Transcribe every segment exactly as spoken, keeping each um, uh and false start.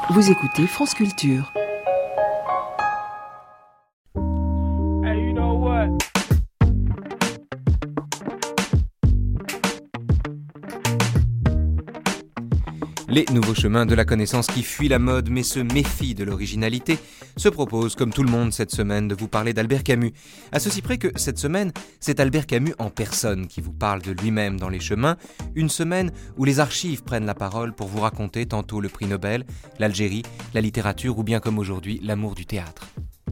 Vous écoutez France Culture. Hey, you know what? Les nouveaux chemins de la connaissance qui fuient la mode mais se méfient de l'originalité se proposent, comme tout le monde cette semaine, de vous parler d'Albert Camus. À ceci près que cette semaine, c'est Albert Camus en personne qui vous parle de lui-même dans les chemins, une semaine où les archives prennent la parole pour vous raconter tantôt le prix Nobel, l'Algérie, la littérature ou bien comme aujourd'hui, l'amour du théâtre.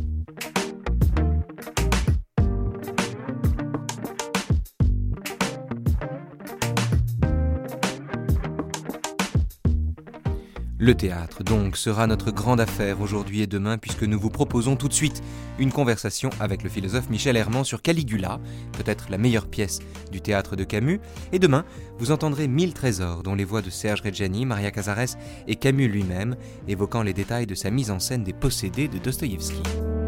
Le théâtre, donc, sera notre grande affaire aujourd'hui et demain puisque nous vous proposons tout de suite une conversation avec le philosophe Michel Herman sur Caligula, peut-être la meilleure pièce du théâtre de Camus. Et demain, vous entendrez Mille trésors, dont les voix de Serge Reggiani, Maria Cazares et Camus lui-même, évoquant les détails de sa mise en scène des Possédés de Dostoïevski.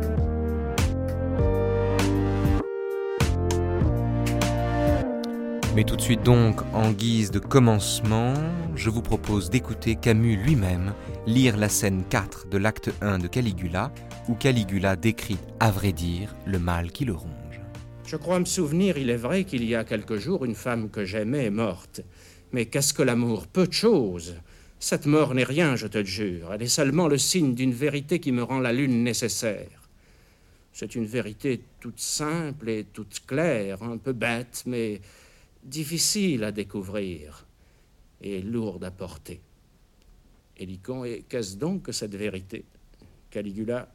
Mais tout de suite donc, en guise de commencement, je vous propose d'écouter Camus lui-même lire la scène quatre de l'acte un de Caligula, où Caligula décrit, à vrai dire, le mal qui le ronge. Je crois me souvenir, il est vrai, qu'il y a quelques jours, une femme que j'aimais est morte. Mais qu'est-ce que l'amour? Peu de choses. Cette mort n'est rien, je te le jure. Elle est seulement le signe d'une vérité qui me rend la lune nécessaire. C'est une vérité toute simple et toute claire, un peu bête, mais difficile à découvrir et lourde à porter. Hélicon, et qu'est-ce donc que cette vérité? Caligula,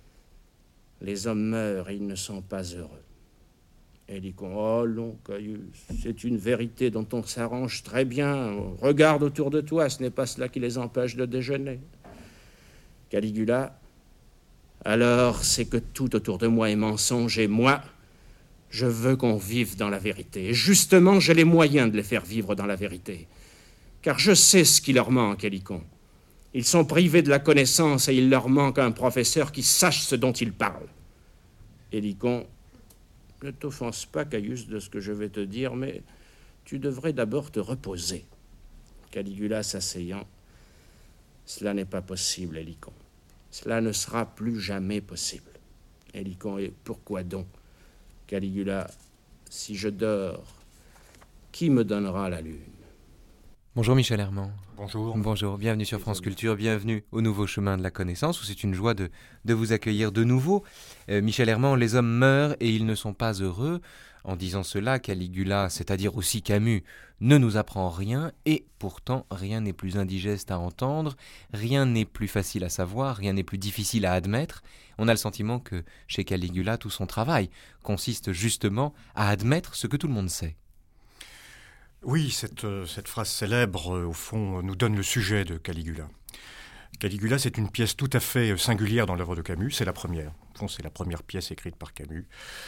les hommes meurent et ils ne sont pas heureux. Hélicon, oh non, Caius, c'est une vérité dont on s'arrange très bien. Regarde autour de toi, ce n'est pas cela qui les empêche de déjeuner. Caligula, alors c'est que tout autour de moi est mensonge et moi, je veux qu'on vive dans la vérité. Et justement, j'ai les moyens de les faire vivre dans la vérité. Car je sais ce qui leur manque, Hélicon. Ils sont privés de la connaissance et il leur manque un professeur qui sache ce dont ils parlent. Hélicon, ne t'offense pas, Caius, de ce que je vais te dire, mais tu devrais d'abord te reposer. Caligula s'asseyant, cela n'est pas possible, Hélicon. Cela ne sera plus jamais possible. Hélicon, et pourquoi donc? Caligula, si je dors, qui me donnera la lune? Bonjour Michel Herman. Bonjour. Bonjour, bienvenue sur France Culture, bienvenue au nouveau chemin de la connaissance, où c'est une joie de, de vous accueillir de nouveau. Euh, Michel Herman, les hommes meurent et ils ne sont pas heureux. En disant cela, Caligula, c'est-à-dire aussi Camus, ne nous apprend rien, et pourtant rien n'est plus indigeste à entendre, rien n'est plus facile à savoir, rien n'est plus difficile à admettre. On a le sentiment que, chez Caligula, tout son travail consiste justement à admettre ce que tout le monde sait. Oui, cette, cette phrase célèbre, au fond, nous donne le sujet de Caligula. Caligula, c'est une pièce tout à fait singulière dans l'œuvre de Camus, c'est la première. Au fond, c'est la première pièce écrite par Camus.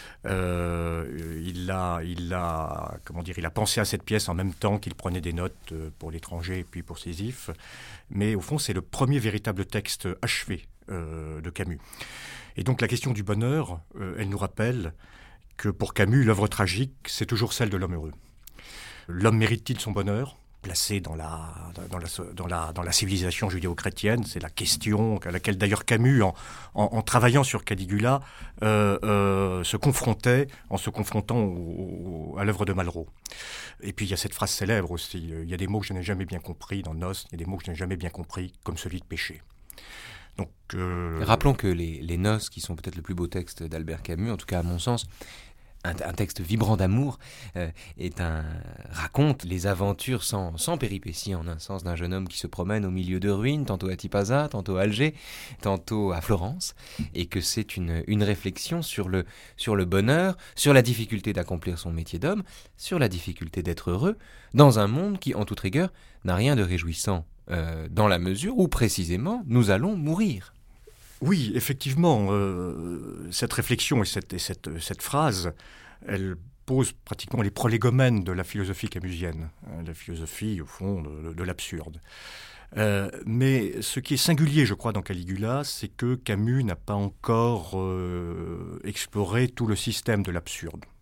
Euh, il a, il a, comment dire, il a pensé à cette pièce en même temps qu'il prenait des notes pour l'étranger et puis pour Sisyphe. Mais au fond, c'est le premier véritable texte achevé euh, de Camus. Et donc la question du bonheur, euh, elle nous rappelle que pour Camus, l'œuvre tragique, c'est toujours celle de l'homme heureux. L'homme mérite-t-il son bonheur ? Placé dans la, dans, la, dans, la, dans la civilisation judéo-chrétienne, c'est la question à laquelle d'ailleurs Camus, en, en, en travaillant sur Caligula, euh, euh, se confrontait en se confrontant au, au, à l'œuvre de Malraux. Et puis il y a cette phrase célèbre aussi, il y a des mots que je n'ai jamais bien compris dans Nos, il y a des mots que je n'ai jamais bien compris, comme celui de péché. Donc, euh... Rappelons que les, les Noces, qui sont peut-être le plus beau texte d'Albert Camus, en tout cas à mon sens, Un, un texte vibrant d'amour, euh, est un, raconte les aventures sans, sans péripéties en un sens d'un jeune homme qui se promène au milieu de ruines, tantôt à Tipaza, tantôt à Alger, tantôt à Florence, et que c'est une, une réflexion sur le, sur le bonheur, sur la difficulté d'accomplir son métier d'homme, sur la difficulté d'être heureux, dans un monde qui, en toute rigueur, n'a rien de réjouissant, euh, dans la mesure où, précisément, nous allons mourir. Oui, effectivement, euh, cette réflexion et cette, et cette, cette phrase, elle pose pratiquement les prolégomènes de la philosophie camusienne, hein, la philosophie, au fond, de, de l'absurde. Euh, mais ce qui est singulier, je crois, dans Caligula, c'est que Camus n'a pas encore euh, exploré tout le système de l'absurde.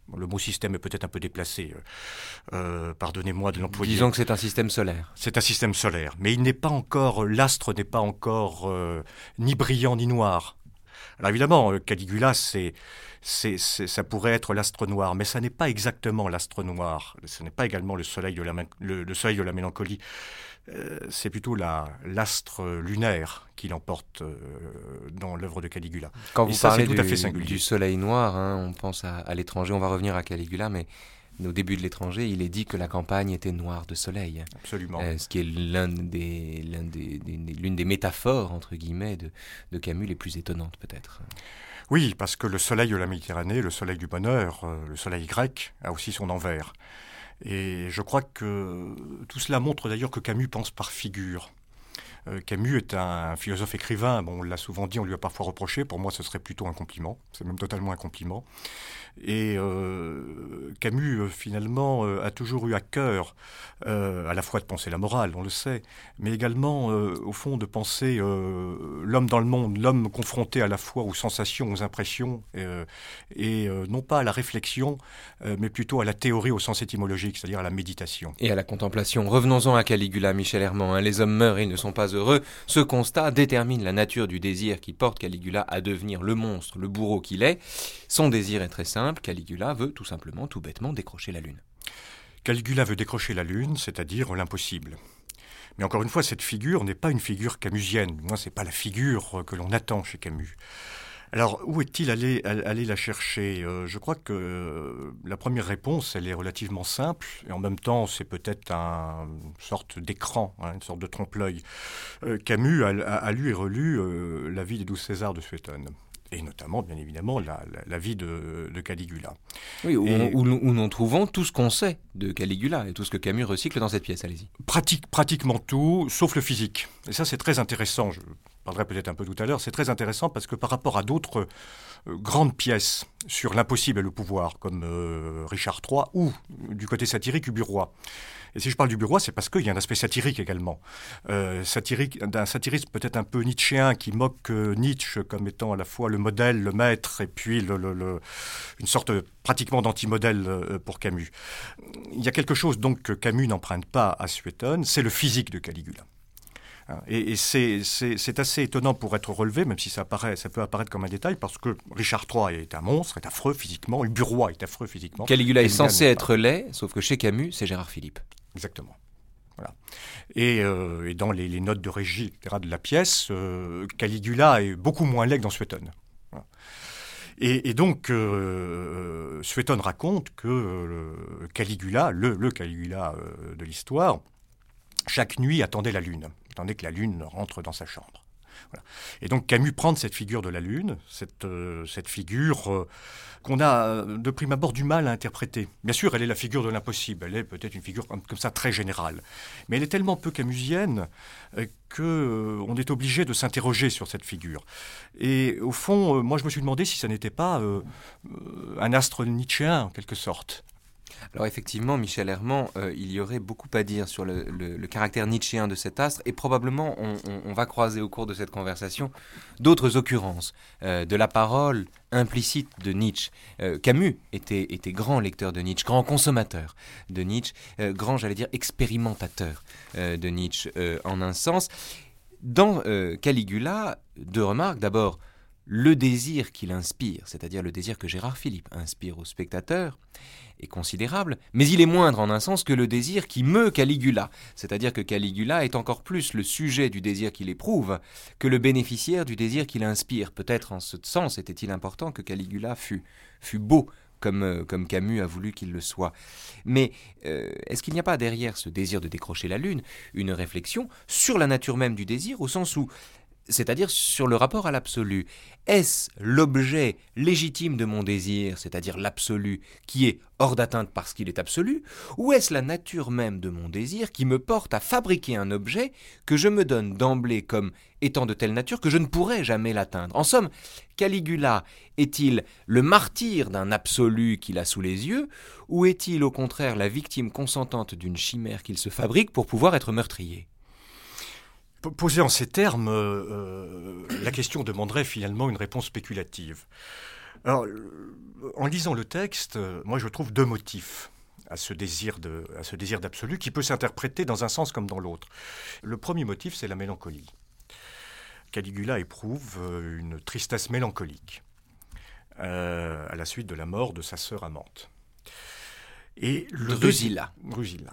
Le mot système est peut-être un peu déplacé, euh, pardonnez-moi de l'employer. Disons que c'est un système solaire. C'est un système solaire, mais il n'est pas encore, l'astre n'est pas encore euh, ni brillant ni noir. Alors évidemment, Caligula, c'est, c'est, c'est, ça pourrait être l'astre noir, mais ça n'est pas exactement l'astre noir. Ce n'est pas également le soleil de la, le, le soleil de la mélancolie. Euh, c'est plutôt la, l'astre lunaire qui l'emporte euh, dans l'œuvre de Caligula. Quand vous Et ça, parlez c'est tout du, à fait singulier. du soleil noir, hein, on pense à, à l'étranger, on va revenir à Caligula, mais au début de l'étranger, il est dit que la campagne était noire de soleil. Absolument. Euh, ce qui est l'un des, l'un des, des, des, l'une des métaphores, entre guillemets, de, de Camus les plus étonnantes peut-être. Oui, parce que le soleil de la Méditerranée, le soleil du bonheur, euh, le soleil grec, a aussi son envers. Et je crois que tout cela montre d'ailleurs que Camus pense par figure. Euh, Camus est un philosophe écrivain, bon, on l'a souvent dit, on lui a parfois reproché, pour moi ce serait plutôt un compliment, c'est même totalement un compliment. Et euh, Camus, euh, finalement, euh, a toujours eu à cœur euh, à la fois de penser la morale, on le sait, mais également, euh, au fond, de penser euh, l'homme dans le monde, l'homme confronté à la fois aux sensations, aux impressions, euh, et euh, non pas à la réflexion, euh, mais plutôt à la théorie au sens étymologique, c'est-à-dire à la méditation. Et à la contemplation. Revenons-en à Caligula, Michel Herman. Hein. Les hommes meurent et ils ne sont pas heureux. Ce constat détermine la nature du désir qui porte Caligula à devenir le monstre, le bourreau qu'il est. Son désir est très simple. Caligula veut tout simplement, tout bêtement, décrocher la lune. Caligula veut décrocher la lune, c'est-à-dire l'impossible. Mais encore une fois, cette figure n'est pas une figure camusienne. Moi, ce n'est pas la figure que l'on attend chez Camus. Alors, où est-il allé, allé la chercher ? euh, Je crois que euh, la première réponse, elle est relativement simple, et en même temps, c'est peut-être un, une sorte d'écran, hein, une sorte de trompe-l'œil. Euh, Camus a, a, a lu et relu euh, La vie des douze Césars de Suétone. Et notamment, bien évidemment, la, la, la vie de, de Caligula. Oui, où, et, où, où nous trouvons tout ce qu'on sait de Caligula et tout ce que Camus recycle dans cette pièce, allez-y. Pratique, pratiquement tout, sauf le physique. Et ça, c'est très intéressant, je parlerai peut-être un peu tout à l'heure, c'est très intéressant parce que par rapport à d'autres euh, grandes pièces sur l'impossible et le pouvoir, comme euh, Richard trois, ou du côté satirique, Ubu-Roi. Et si je parle du Bureau, c'est parce qu'il y a un aspect satirique également. Euh, satirique, d'un satiriste peut-être un peu nietzschéen qui moque euh, Nietzsche comme étant à la fois le modèle, le maître, et puis le, le, le, une sorte pratiquement d'anti-modèle euh, pour Camus. Il y a quelque chose donc que Camus n'emprunte pas à Suétone, c'est le physique de Caligula. Et, et c'est, c'est, c'est assez étonnant pour être relevé, même si ça, apparaît, ça peut apparaître comme un détail, parce que Richard trois est un monstre, est affreux physiquement, Ubu-Roi est affreux physiquement. Caligula est censé être laid, sauf que chez Camus, c'est Gérard Philippe. Exactement. Voilà. Et, euh, et dans les, les notes de régie et cetera de la pièce, euh, Caligula est beaucoup moins laid que dans Suétone. Voilà. Et, et donc, euh, Suétone raconte que euh, Caligula, le, le Caligula euh, de l'histoire, chaque nuit attendait la lune, attendait que la lune rentre dans sa chambre. Voilà. Et donc Camus prend cette figure de la lune, cette, euh, cette figure euh, qu'on a de prime abord du mal à interpréter. Bien sûr, elle est la figure de l'impossible, elle est peut-être une figure comme, comme ça très générale, mais elle est tellement peu camusienne euh, qu'on euh, est obligé de s'interroger sur cette figure. Et au fond, euh, moi je me suis demandé si ça n'était pas euh, euh, un astre nietzschéen en quelque sorte. Alors effectivement, Michel Herman, euh, il y aurait beaucoup à dire sur le, le, le caractère nietzschéen de cet astre, et probablement on, on, on va croiser au cours de cette conversation d'autres occurrences euh, de la parole implicite de Nietzsche. Euh, Camus était, était grand lecteur de Nietzsche, grand consommateur de Nietzsche, euh, grand, j'allais dire, expérimentateur euh, de Nietzsche euh, en un sens. Dans euh, Caligula, deux remarques. D'abord, le désir qu'il inspire, c'est-à-dire le désir que Gérard Philippe inspire au spectateur, est considérable, mais il est moindre en un sens que le désir qui meut Caligula, c'est-à-dire que Caligula est encore plus le sujet du désir qu'il éprouve que le bénéficiaire du désir qu'il inspire. Peut-être en ce sens était-il important que Caligula fût, fût beau, comme, euh, comme Camus a voulu qu'il le soit. Mais euh, est-ce qu'il n'y a pas derrière ce désir de décrocher la lune une réflexion sur la nature même du désir, au sens où, c'est-à-dire sur le rapport à l'absolu. Est-ce l'objet légitime de mon désir, c'est-à-dire l'absolu, qui est hors d'atteinte parce qu'il est absolu, ou est-ce la nature même de mon désir qui me porte à fabriquer un objet que je me donne d'emblée comme étant de telle nature que je ne pourrai jamais l'atteindre ? En somme, Caligula est-il le martyr d'un absolu qu'il a sous les yeux, ou est-il au contraire la victime consentante d'une chimère qu'il se fabrique pour pouvoir être meurtrier ? Posée en ces termes, euh, la question demanderait finalement une réponse spéculative. Alors, en lisant le texte, moi je trouve deux motifs à ce désir de, à ce désir d'absolu qui peut s'interpréter dans un sens comme dans l'autre. Le premier motif, c'est la mélancolie. Caligula éprouve une tristesse mélancolique euh, à la suite de la mort de sa sœur amante. Et le Drusilla. Drusilla.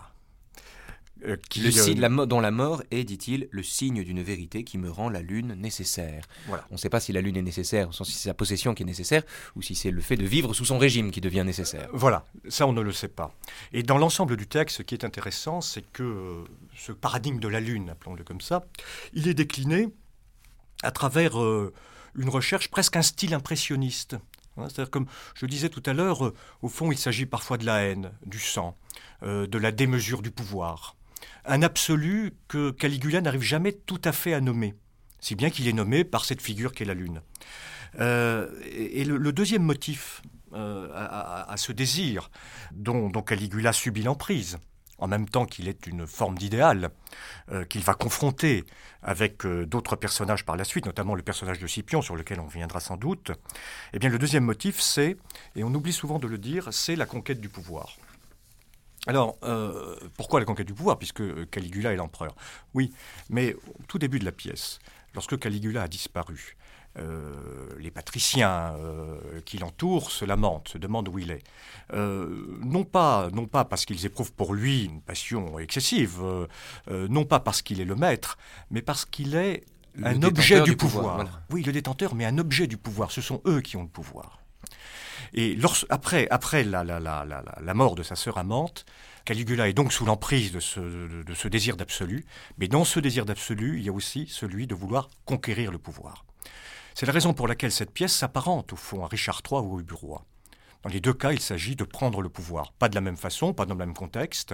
Euh, qui, le signe, euh, la mo- dont la mort est, dit-il, le signe d'une vérité qui me rend la lune nécessaire. Voilà. On ne sait pas si la lune est nécessaire, au sens si c'est sa possession qui est nécessaire, ou si c'est le fait de vivre sous son régime qui devient nécessaire. Voilà, ça on ne le sait pas. Et dans l'ensemble du texte, ce qui est intéressant, c'est que euh, ce paradigme de la lune, appelons-le comme ça, il est décliné à travers euh, une recherche, presque un style impressionniste. Hein, c'est-à-dire, comme je disais tout à l'heure, euh, au fond, il s'agit parfois de la haine, du sang, euh, de la démesure du pouvoir. Un absolu que Caligula n'arrive jamais tout à fait à nommer, si bien qu'il est nommé par cette figure qu'est la lune. Euh, et, et le, le deuxième motif euh, à, à, à ce désir dont, dont Caligula subit l'emprise, en même temps qu'il est une forme d'idéal, euh, qu'il va confronter avec euh, d'autres personnages par la suite, notamment le personnage de Scipion, sur lequel on reviendra sans doute, eh bien le deuxième motif, c'est, et on oublie souvent de le dire, c'est la conquête du pouvoir. Alors, euh, pourquoi la conquête du pouvoir, puisque Caligula est l'empereur? Oui, mais au tout début de la pièce, lorsque Caligula a disparu, euh, les patriciens euh, qui l'entourent se lamentent, se demandent où il est. Euh, non pas, non pas parce qu'ils éprouvent pour lui une passion excessive, euh, euh, non pas parce qu'il est le maître, mais parce qu'il est Le un détenteur objet du, du pouvoir. pouvoir, voilà. Oui, le détenteur, mais un objet du pouvoir. Ce sont eux qui ont le pouvoir. Et lors, après, après la, la, la, la, la mort de sa sœur amante, Caligula est donc sous l'emprise de ce, de, de ce désir d'absolu, mais dans ce désir d'absolu, il y a aussi celui de vouloir conquérir le pouvoir. C'est la raison pour laquelle cette pièce s'apparente au fond à Richard trois ou au Bureau. Dans les deux cas, il s'agit de prendre le pouvoir. Pas de la même façon, pas dans le même contexte,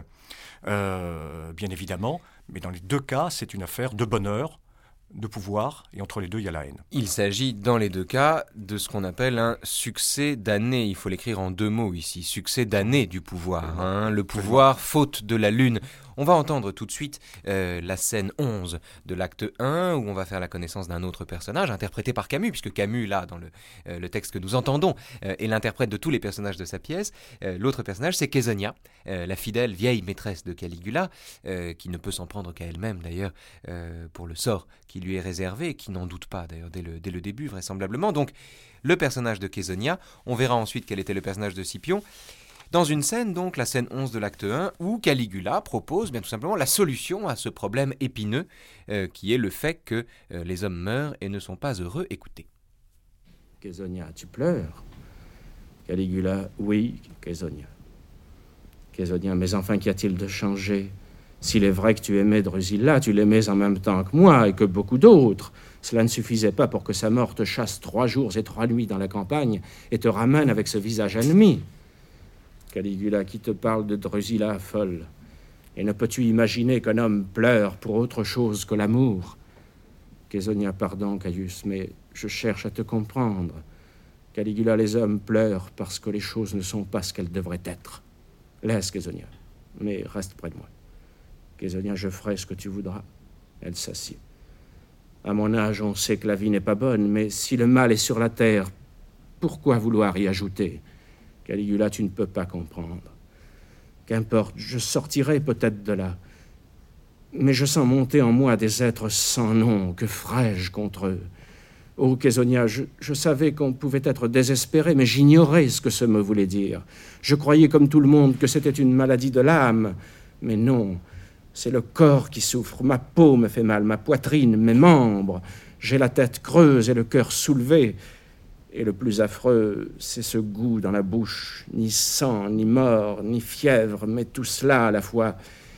euh, bien évidemment, mais dans les deux cas, c'est une affaire de bonheur, de pouvoir, et entre les deux, il y a la haine. Il s'agit dans les deux cas de ce qu'on appelle un succès d'année. Il faut l'écrire en deux mots ici. Succès d'année du pouvoir. Hein. Le pouvoir, faute de la lune. On va entendre tout de suite euh, la scène onze de l'acte un, où on va faire la connaissance d'un autre personnage, interprété par Camus, puisque Camus, là, dans le, euh, le texte que nous entendons, euh, est l'interprète de tous les personnages de sa pièce. Euh, l'autre personnage, c'est Caesonia, euh, la fidèle vieille maîtresse de Caligula, euh, qui ne peut s'en prendre qu'à elle-même, d'ailleurs, euh, pour le sort qui lui est réservé, et qui n'en doute pas, d'ailleurs, dès le, dès le début, vraisemblablement. Donc, le personnage de Caesonia, on verra ensuite quel était le personnage de Scipion, dans une scène, donc, la scène onze de l'acte un, où Caligula propose bien tout simplement la solution à ce problème épineux, euh, qui est le fait que euh, les hommes meurent et ne sont pas heureux. Écoutez. Caesonia, tu pleures? Caligula, oui, Caesonia. Caesonia, mais enfin, qu'y a-t-il de changé? S'il est vrai que tu aimais Drusilla, tu l'aimais en même temps que moi et que beaucoup d'autres. Cela ne suffisait pas pour que sa mort te chasse trois jours et trois nuits dans la campagne et te ramène avec ce visage ennemi. Caligula, qui te parle de Drusilla folle? Et ne peux-tu imaginer qu'un homme pleure pour autre chose que l'amour? Caesonia, pardon, Caius, mais je cherche à te comprendre. Caligula, les hommes pleurent parce que les choses ne sont pas ce qu'elles devraient être. Laisse, Caesonia, mais reste près de moi. Caesonia, je ferai ce que tu voudras. Elle s'assied. À mon âge, on sait que la vie n'est pas bonne, mais si le mal est sur la terre, pourquoi vouloir y ajouter? Caligula, tu ne peux pas comprendre. Qu'importe, je sortirai peut-être de là. Mais je sens monter en moi des êtres sans nom. Que ferais-je contre eux? Oh, Caesonia, je, je savais qu'on pouvait être désespéré, mais j'ignorais ce que ce mot voulait dire. Je croyais, comme tout le monde, que c'était une maladie de l'âme. Mais non, c'est le corps qui souffre. Ma peau me fait mal, ma poitrine, mes membres. J'ai la tête creuse et le cœur soulevé. Et le plus affreux, c'est ce goût dans la bouche, ni sang, ni mort, ni fièvre, mais tout cela à la fois.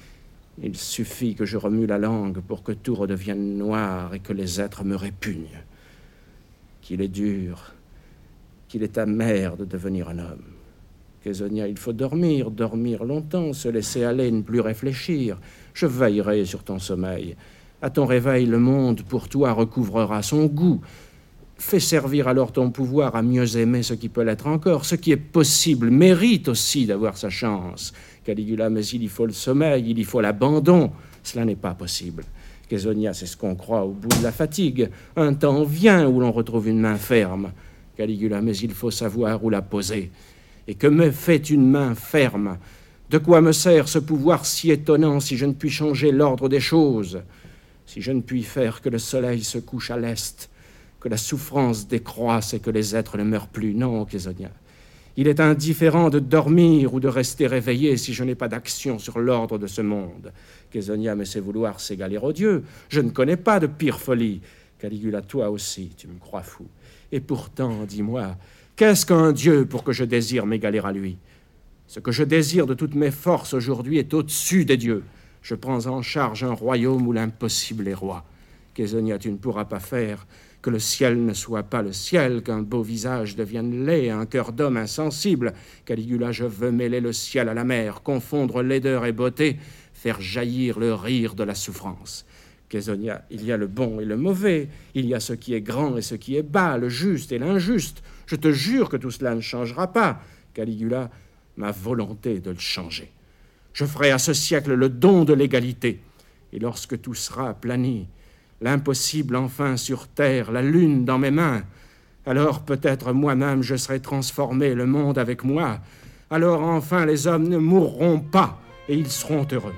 Il suffit que je remue la langue pour que tout redevienne noir et que les êtres me répugnent. Qu'il est dur, qu'il est amer de devenir un homme. Caesonia, il faut dormir, dormir longtemps, se laisser aller, ne plus réfléchir. Je veillerai sur ton sommeil. À ton réveil, le monde, pour toi, recouvrera son goût. Fais servir alors ton pouvoir à mieux aimer ce qui peut l'être encore. Ce qui est possible mérite aussi d'avoir sa chance. Caligula, mais il y faut le sommeil, il y faut l'abandon. Cela n'est pas possible. Caesonia, c'est ce qu'on croit au bout de la fatigue. Un temps vient où l'on retrouve une main ferme. Caligula, mais il faut savoir où la poser. Et que me fait une main ferme? De quoi me sert ce pouvoir si étonnant si je ne puis changer l'ordre des choses, si je ne puis faire que le soleil se couche à l'est, que la souffrance décroisse et que les êtres ne meurent plus? Non, Caesonia. Il est indifférent de dormir ou de rester réveillé si je n'ai pas d'action sur l'ordre de ce monde. Caesonia, mais c'est vouloir s'égaler aux dieux. Je ne connais pas de pire folie. Caligula, toi aussi, tu me crois fou. Et pourtant, dis-moi, qu'est-ce qu'un dieu pour que je désire m'égaler à lui? Ce que je désire de toutes mes forces aujourd'hui est au-dessus des dieux. Je prends en charge un royaume où l'impossible est roi. Caesonia, tu ne pourras pas faire que le ciel ne soit pas le ciel, qu'un beau visage devienne laid, un cœur d'homme insensible. Caligula, je veux mêler le ciel à la mer, confondre laideur et beauté, faire jaillir le rire de la souffrance. Caesonia, il y a le bon et le mauvais, il y a ce qui est grand et ce qui est bas, le juste et l'injuste. Je te jure que tout cela ne changera pas. Caligula, ma volonté de le changer. Je ferai à ce siècle le don de l'égalité. Et lorsque tout sera aplani, l'impossible enfin sur terre, la lune dans mes mains, alors peut-être moi-même je serai transformé, le monde avec moi. Alors enfin les hommes ne mourront pas et ils seront heureux.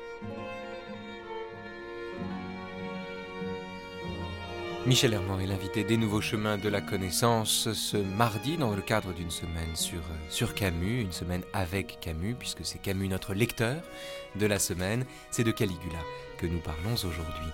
Michel Herman est l'invité des Nouveaux Chemins de la Connaissance ce mardi dans le cadre d'une semaine sur, sur Camus, une semaine avec Camus, puisque c'est Camus notre lecteur de la semaine. C'est de Caligula que nous parlons aujourd'hui.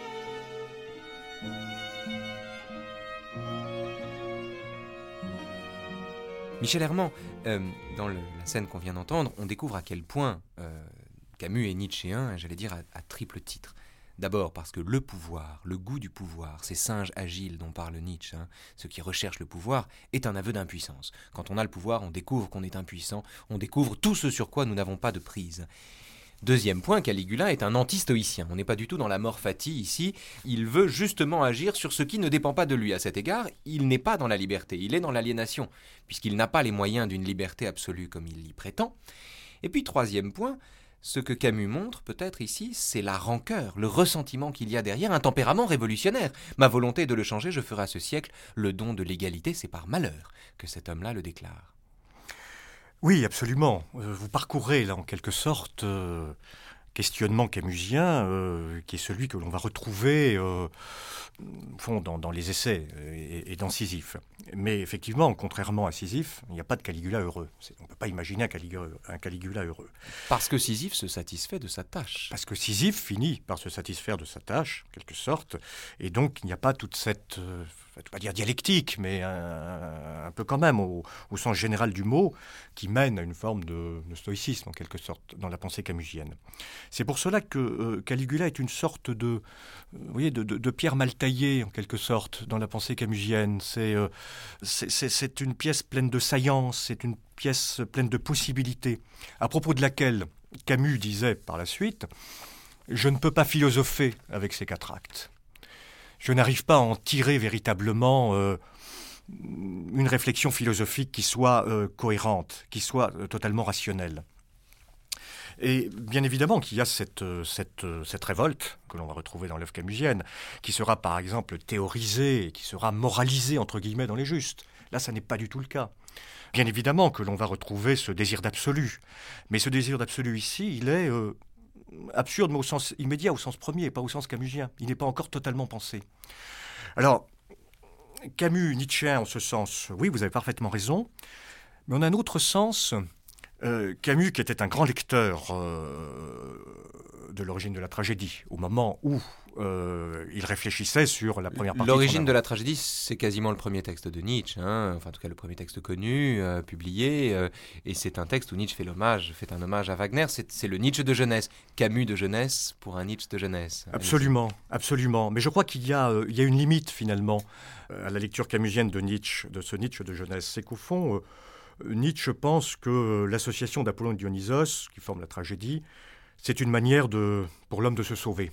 Michel Herman, euh, dans le, la scène qu'on vient d'entendre, on découvre à quel point euh, Camus est nietzschéen, j'allais dire à, à triple titre. D'abord parce que le pouvoir, le goût du pouvoir, ces singes agiles dont parle Nietzsche, hein, ceux qui recherchent le pouvoir, est un aveu d'impuissance. Quand on a le pouvoir, on découvre qu'on est impuissant, on découvre tout ce sur quoi nous n'avons pas de prise. Deuxième point, Caligula est un anti-stoïcien. On n'est pas du tout dans la mort fati ici. Il veut justement agir sur ce qui ne dépend pas de lui. À cet égard, il n'est pas dans la liberté, il est dans l'aliénation, puisqu'il n'a pas les moyens d'une liberté absolue comme il y prétend. Et puis, troisième point, ce que Camus montre, peut-être ici, c'est la rancœur, le ressentiment qu'il y a derrière, un tempérament révolutionnaire. Ma volonté de le changer, je ferai à ce siècle le don de l'égalité, c'est par malheur que cet homme-là le déclare. Oui, absolument. Euh, vous parcourez, là, en quelque sorte, euh, questionnement camusien, euh, qui est celui que l'on va retrouver euh, au fond, dans, dans les essais et, et dans Sisyphe. Mais effectivement, contrairement à Sisyphe, il n'y a pas de Caligula heureux. C'est, on ne peut pas imaginer un Caligula, un Caligula heureux. Parce que Sisyphe se satisfait de sa tâche. Parce que Sisyphe finit par se satisfaire de sa tâche, en quelque sorte, et donc il n'y a pas toute cette, euh, je ne vais pas dire dialectique, mais un, un peu quand même, au, au sens général du mot, qui mène à une forme de, de stoïcisme, en quelque sorte, dans la pensée camusienne. C'est pour cela que euh, Caligula est une sorte de, euh, vous voyez, de, de, de pierre mal taillée, en quelque sorte, dans la pensée camusienne. C'est, euh, c'est, c'est, c'est une pièce pleine de saillance, c'est une pièce pleine de possibilités, à propos de laquelle Camus disait par la suite « Je ne peux pas philosopher avec ces quatre actes. Je n'arrive pas à en tirer véritablement euh, une réflexion philosophique qui soit euh, cohérente, qui soit euh, totalement rationnelle. » Et bien évidemment qu'il y a cette, cette, cette révolte que l'on va retrouver dans l'œuvre camusienne, qui sera par exemple théorisée, qui sera moralisée entre guillemets dans les Justes. Là, ça n'est pas du tout le cas. Bien évidemment que l'on va retrouver ce désir d'absolu. Mais ce désir d'absolu ici, il est euh, absurde, mais au sens immédiat, au sens premier, pas au sens camusien. Il n'est pas encore totalement pensé. Alors, Camus, Nietzschéen en ce sens, oui, vous avez parfaitement raison. Mais en un autre sens, euh, Camus, qui était un grand lecteur euh, de l'origine de la tragédie, au moment où euh, il réfléchissait sur la première partie. L'origine de, de la tragédie, c'est quasiment le premier texte de Nietzsche, hein, enfin en tout cas le premier texte connu, euh, publié, euh, et c'est un texte où Nietzsche fait l'hommage, fait un hommage à Wagner. C'est, c'est le Nietzsche de jeunesse, Camus de jeunesse pour un Nietzsche de jeunesse. Absolument, absolument. Mais je crois qu'il y a, euh, il y a une limite finalement euh, à la lecture camusienne de Nietzsche, de ce Nietzsche de jeunesse, c'est qu'au fond, euh, Nietzsche pense que l'association d'Apollon et Dionysos, qui forme la tragédie, c'est une manière de, pour l'homme de se sauver.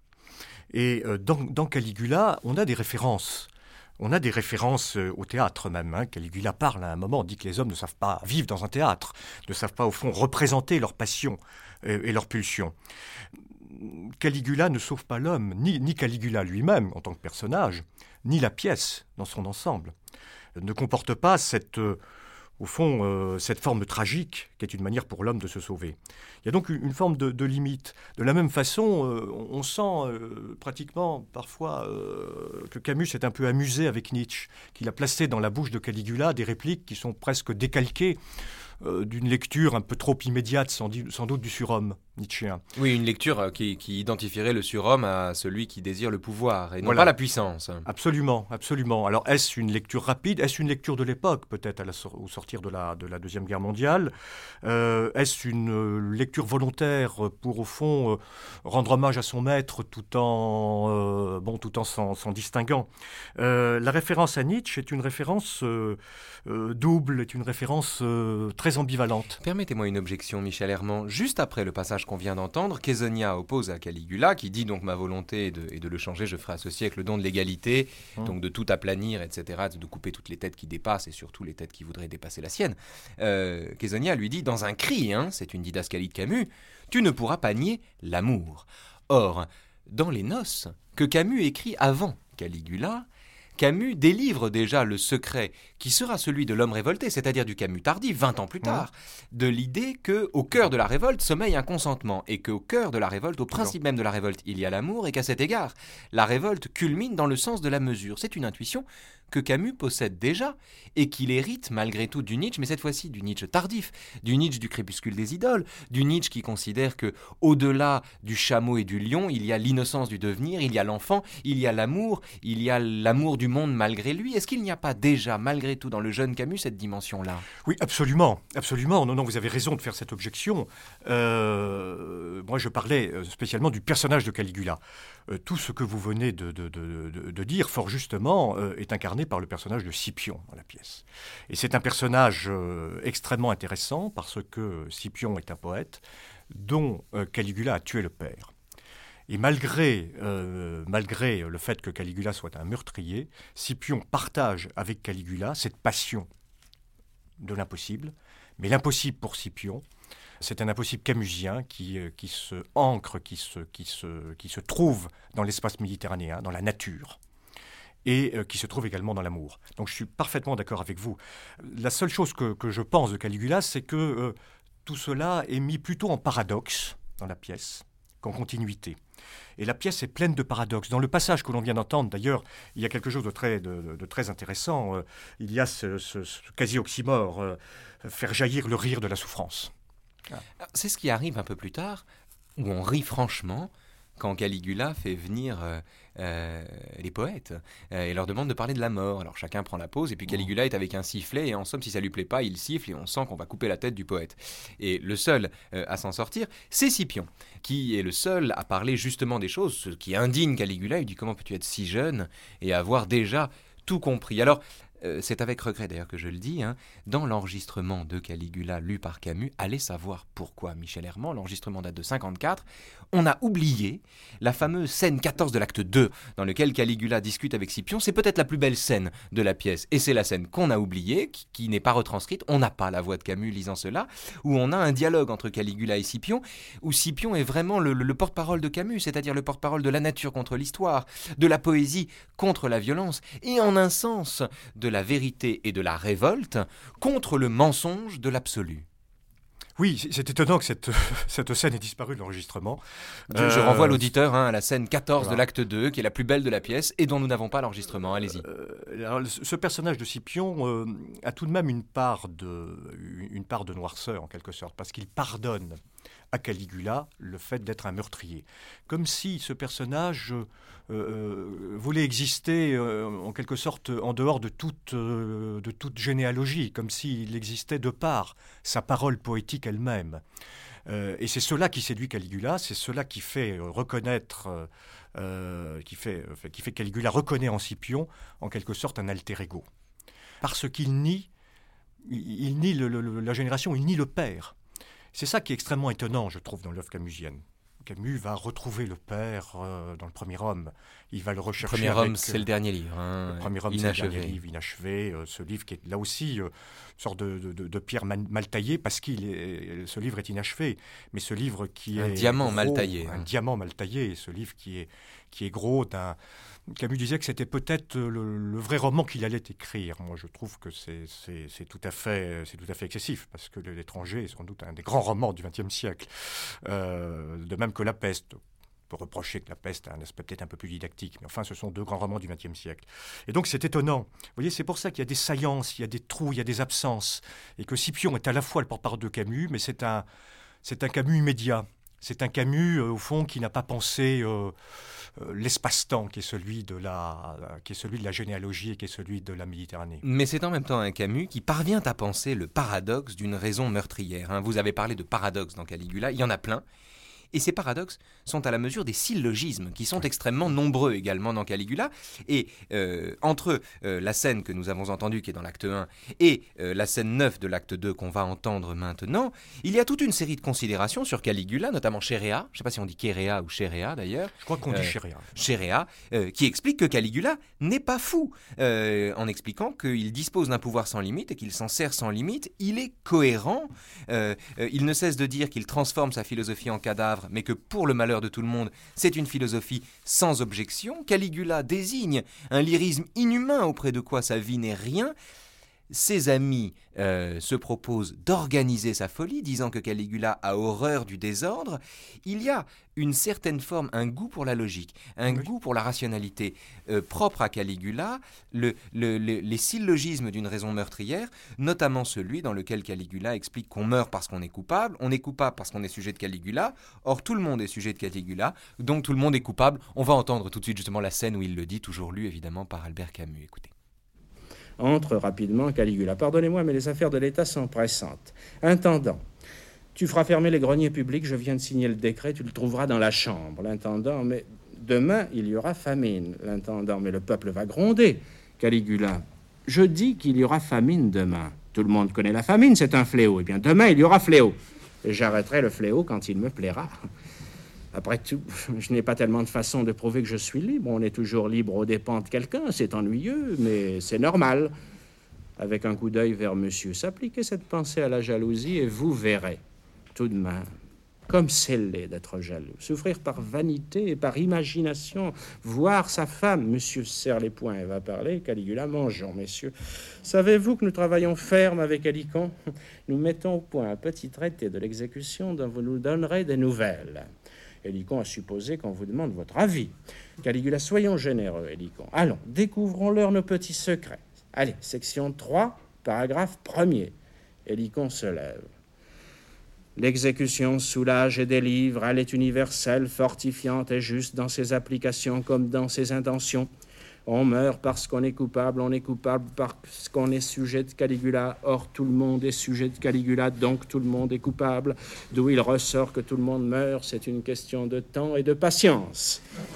Et euh, dans, dans Caligula, on a des références. On a des références euh, au théâtre même. Hein. Caligula parle à un moment, dit que les hommes ne savent pas vivre dans un théâtre, ne savent pas au fond représenter leur passion euh, et leur pulsion. Caligula ne sauve pas l'homme, ni, ni Caligula lui-même en tant que personnage, ni la pièce dans son ensemble. ne comporte pas cette... Euh, au fond, euh, cette forme tragique qui est une manière pour l'homme de se sauver. Il y a donc une, une forme de, de limite. De la même façon, euh, on, on sent euh, pratiquement parfois euh, que Camus s'est un peu amusé avec Nietzsche, qu'il a placé dans la bouche de Caligula des répliques qui sont presque décalquées euh, d'une lecture un peu trop immédiate, sans, di- sans doute du surhomme nietzschéen. Oui, une lecture qui, qui identifierait le surhomme à celui qui désire le pouvoir, et non Voilà. pas la puissance. Absolument, absolument. Alors, est-ce une lecture rapide? Est-ce une lecture de l'époque, peut-être à la sor- au sortir de la, de la Deuxième Guerre mondiale? euh, Est-ce une euh, lecture volontaire pour, au fond, euh, rendre hommage à son maître tout en, euh, bon, tout en s'en, s'en distinguant? euh, La référence à Nietzsche est une référence euh, euh, double, est une référence euh, très ambivalente. Permettez-moi une objection, Michel Herman. Juste après le passage qu'on vient d'entendre, Chesonia oppose à Caligula, qui dit donc ma volonté est de, est de le changer, je ferai à ce siècle le don de l'égalité, mmh. donc de tout aplanir, et cetera, de couper toutes les têtes qui dépassent et surtout les têtes qui voudraient dépasser la sienne. Euh, Chesonia lui dit dans un cri, hein, c'est une didascalie de Camus, tu ne pourras pas nier l'amour. Or, dans Les Noces, que Camus écrit avant Caligula, Camus délivre déjà le secret qui sera celui de l'homme révolté, c'est-à-dire du Camus tardif, vingt ans plus tard, mmh. de l'idée qu'au cœur de la révolte sommeille un consentement, et qu'au cœur de la révolte, au principe même de la révolte, il y a l'amour, et qu'à cet égard, la révolte culmine dans le sens de la mesure. C'est une intuition que Camus possède déjà, et qu'il hérite malgré tout du Nietzsche, mais cette fois-ci du Nietzsche tardif, du Nietzsche du crépuscule des idoles, du Nietzsche qui considère que, au-delà du chameau et du lion, il y a l'innocence du devenir, il y a l'enfant, il y a l'amour, il y a l'amour du monde malgré lui. Est-ce qu'il n'y a pas déjà, malgré tout, dans le jeune Camus, cette dimension-là? Oui, absolument, absolument. Non, non, vous avez raison de faire cette objection. Euh, moi, je parlais spécialement du personnage de Caligula. Euh, tout ce que vous venez de, de, de, de, de dire, fort justement, euh, est incarné par le personnage de Scipion dans la pièce. Et c'est un personnage euh, extrêmement intéressant parce que Scipion est un poète dont euh, Caligula a tué le père. Et malgré, euh, malgré le fait que Caligula soit un meurtrier, Scipion partage avec Caligula cette passion de l'impossible. Mais l'impossible pour Scipion, c'est un impossible camusien qui, qui se ancre, qui se, qui, se, qui se trouve dans l'espace méditerranéen, dans la nature, et euh, qui se trouve également dans l'amour. Donc je suis parfaitement d'accord avec vous. La seule chose que, que je pense de Caligula, c'est que euh, tout cela est mis plutôt en paradoxe dans la pièce qu'en continuité. Et la pièce est pleine de paradoxes. Dans le passage que l'on vient d'entendre, d'ailleurs, il y a quelque chose de très, de, de très intéressant. Euh, il y a ce, ce, ce quasi-oxymore, euh, faire jaillir le rire de la souffrance. Ah. C'est ce qui arrive un peu plus tard, où on rit franchement quand Caligula fait venir euh, euh, les poètes euh, et leur demande de parler de la mort. Alors chacun prend la pause et puis Caligula est avec un sifflet et en somme si ça lui plaît pas il siffle et on sent qu'on va couper la tête du poète. Et le seul euh, à s'en sortir c'est Scipion qui est le seul à parler justement des choses, ce qui indigne Caligula. Il dit comment peux-tu être si jeune et avoir déjà tout compris. Alors Euh, c'est avec regret d'ailleurs que je le dis, hein, dans l'enregistrement de Caligula lu par Camus, allez savoir pourquoi Michel Herman, l'enregistrement date de cinquante-quatre, on a oublié la fameuse scène quatorze de l'acte deux, dans laquelle Caligula discute avec Scipion. C'est peut-être la plus belle scène de la pièce, et c'est la scène qu'on a oubliée, qui, qui n'est pas retranscrite, on n'a pas la voix de Camus lisant cela, où on a un dialogue entre Caligula et Scipion, où Scipion est vraiment le, le, le porte-parole de Camus, c'est-à-dire le porte-parole de la nature contre l'histoire, de la poésie contre la violence, et en un sens de la vérité et de la révolte contre le mensonge de l'absolu. Oui, c'est étonnant que cette, cette scène ait disparu de l'enregistrement. Je, euh, je renvoie l'auditeur hein, à la scène quatorze voilà. de l'acte deux, qui est la plus belle de la pièce et dont nous n'avons pas l'enregistrement. Allez-y. Euh, alors, ce personnage de Scipion euh, a tout de même une part, de, une part de noirceur, en quelque sorte, parce qu'il pardonne à Caligula le fait d'être un meurtrier. Comme si ce personnage euh, euh, voulait exister euh, en quelque sorte en dehors de toute, euh, de toute généalogie, comme s'il existait de par sa parole poétique elle-même. Euh, et c'est cela qui séduit Caligula, c'est cela qui fait reconnaître, euh, qui, fait, qui fait Caligula reconnaît en Scipion en quelque sorte un alter ego. Parce qu'il nie, il, il nie le, le, la génération, il nie le père. C'est ça qui est extrêmement étonnant, je trouve, dans l'œuvre camusienne. Camus va retrouver le père euh, dans le premier homme. Il va le rechercher. Le premier avec, homme, c'est le dernier livre. Hein, le premier homme, inachevé. c'est le dernier livre, inachevé. Euh, ce livre qui est là aussi euh, une sorte de, de, de, de pierre mal, mal taillée parce que ce livre est inachevé. Mais ce livre qui un est diamant gros, mal taillé. Un hein. diamant mal taillé. Ce livre qui est qui est gros d'un... Camus disait que c'était peut-être le, le vrai roman qu'il allait écrire. Moi, je trouve que c'est, c'est, c'est, tout à fait, c'est tout à fait excessif, parce que L'étranger est sans doute un des grands romans du vingtième siècle. Euh, de même que La peste. On peut reprocher que La peste a un aspect peut-être un peu plus didactique, mais enfin, ce sont deux grands romans du vingtième siècle. Et donc, c'est étonnant. Vous voyez, c'est pour ça qu'il y a des saillances, il y a des trous, il y a des absences, et que Scipion est à la fois le porte-parole de Camus, mais c'est un, c'est un Camus immédiat. C'est un Camus, euh, au fond, qui n'a pas pensé euh, euh, l'espace-temps qui est celui de la, euh, qui est celui de la généalogie et qui est celui de la Méditerranée. Mais c'est en même temps un Camus qui parvient à penser le paradoxe d'une raison meurtrière. Hein. Vous avez parlé de paradoxe dans Caligula, il y en a plein. Et ces paradoxes sont à la mesure des syllogismes, qui sont extrêmement nombreux également dans Caligula. Et euh, entre euh, la scène que nous avons entendue, qui est dans l'acte un, et euh, la scène neuf de l'acte deux qu'on va entendre maintenant, il y a toute une série de considérations sur Caligula, notamment Chéréa, je ne sais pas si on dit Chéréa ou Chéréa d'ailleurs. Je crois qu'on dit euh, Chéréa. Chéréa, euh, qui explique que Caligula n'est pas fou, euh, en expliquant qu'il dispose d'un pouvoir sans limite et qu'il s'en sert sans limite. Il est cohérent, euh, euh, il ne cesse de dire qu'il transforme sa philosophie en cadavre, mais que pour le malheur de tout le monde, c'est une philosophie sans objection. Caligula désigne un lyrisme inhumain auprès de quoi sa vie n'est rien. Ses amis euh, se proposent d'organiser sa folie, disant que Caligula a horreur du désordre. Il y a une certaine forme, un goût pour la logique, un oui. goût pour la rationalité euh, propre à Caligula, le, le, le, les syllogismes d'une raison meurtrière, notamment celui dans lequel Caligula explique qu'on meurt parce qu'on est coupable, on est coupable parce qu'on est sujet de Caligula, or tout le monde est sujet de Caligula, donc tout le monde est coupable. On va entendre tout de suite justement la scène où il le dit, toujours lu évidemment par Albert Camus. Écoutez. Entre rapidement Caligula. Pardonnez-moi, mais les affaires de l'État sont pressantes. Intendant, tu feras fermer les greniers publics, je viens de signer le décret, tu le trouveras dans la chambre. L'intendant, mais demain, il y aura famine. L'intendant, mais le peuple va gronder. Caligula, je dis qu'il y aura famine demain. Tout le monde connaît la famine, c'est un fléau. Eh bien, demain, il y aura fléau. Et j'arrêterai le fléau quand il me plaira. Après tout, je n'ai pas tellement de façon de prouver que je suis libre. On est toujours libre aux dépens de quelqu'un. C'est ennuyeux, mais c'est normal. Avec un coup d'œil vers monsieur, s'appliquez cette pensée à la jalousie et vous verrez, tout de même, comme c'est laid d'être jaloux. Souffrir par vanité et par imagination. Voir sa femme. Monsieur serre les poings et va parler. Caligula, mangeons, messieurs. Savez-vous que nous travaillons ferme avec Hélicon? Nous mettons au point un petit traité de l'exécution dont vous nous donnerez des nouvelles. Hélicon a supposé qu'on vous demande votre avis. Caligula, soyons généreux, Hélicon. Allons, découvrons-leur nos petits secrets. Allez, section trois, paragraphe premier. Hélicon se lève. L'exécution soulage et délivre. Elle est universelle, fortifiante et juste dans ses applications comme dans ses intentions. On meurt parce qu'on est coupable, on est coupable parce qu'on est sujet de Caligula. Or, tout le monde est sujet de Caligula, donc tout le monde est coupable. D'où il ressort que tout le monde meurt, c'est une question de temps et de patience.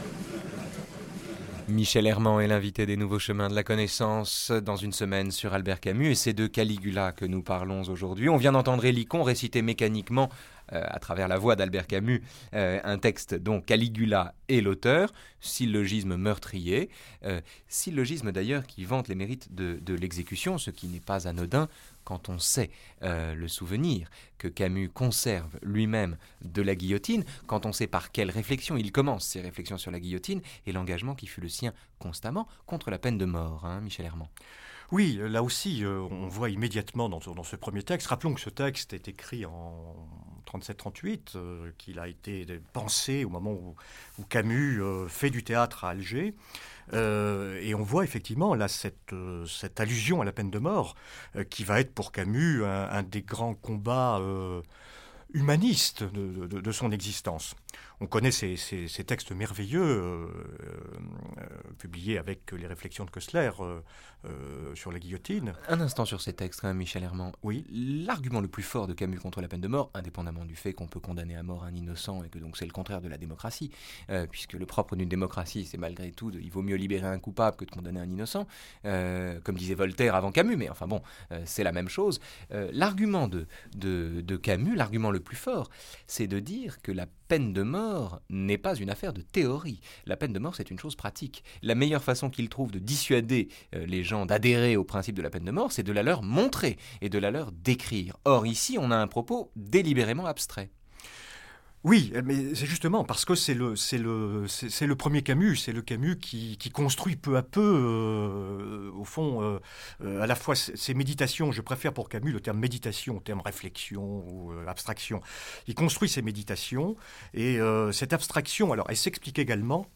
Michel Herman est l'invité des Nouveaux Chemins de la Connaissance dans une semaine sur Albert Camus, et c'est de Caligula que nous parlons aujourd'hui. On vient d'entendre Hélicon réciter mécaniquement, euh, à travers la voix d'Albert Camus, euh, un texte dont Caligula est l'auteur, syllogisme meurtrier, euh, syllogisme d'ailleurs qui vante les mérites de, de l'exécution, ce qui n'est pas anodin quand on sait euh, le souvenir que Camus conserve lui-même de la guillotine, quand on sait par quelle réflexion il commence ses réflexions sur la guillotine et l'engagement qui fut le sien constamment contre la peine de mort, hein, Michel Herman. Oui, là aussi, euh, on voit immédiatement dans, dans ce premier texte, rappelons que ce texte est écrit en trente-sept trente-huit, euh, qu'il a été pensé au moment où, où Camus euh, fait du théâtre à Alger, euh, et on voit effectivement là cette, euh, cette allusion à la peine de mort, euh, qui va être pour Camus un, un des grands combats euh, humanistes de, de, de son existence. On connaît ces, ces, ces textes merveilleux euh, euh, publiés avec les réflexions de Koestler euh, euh, sur la guillotine. Un instant sur ces textes quand même, Michel Herman. Oui. L'argument le plus fort de Camus contre la peine de mort, indépendamment du fait qu'on peut condamner à mort un innocent et que donc c'est le contraire de la démocratie, euh, puisque le propre d'une démocratie, c'est malgré tout, de, il vaut mieux libérer un coupable que de condamner un innocent, euh, comme disait Voltaire avant Camus, mais enfin bon, euh, c'est la même chose. Euh, l'argument de, de, de Camus, l'argument le plus fort, c'est de dire que la peine de mort n'est pas une affaire de théorie. La peine de mort, c'est une chose pratique. La meilleure façon qu'il trouve de dissuader euh, les gens d'adhérer au principe de la peine de mort, c'est de la leur montrer et de la leur décrire. Or, ici, on a un propos délibérément abstrait. Oui, mais c'est justement parce que c'est le, c'est le, c'est, c'est le premier Camus, c'est le Camus qui, qui construit peu à peu, euh, au fond, euh, euh, à la fois ses méditations, je préfère pour Camus le terme méditation, le terme réflexion ou euh, abstraction. Il construit ses méditations et euh, cette abstraction, alors elle s'explique également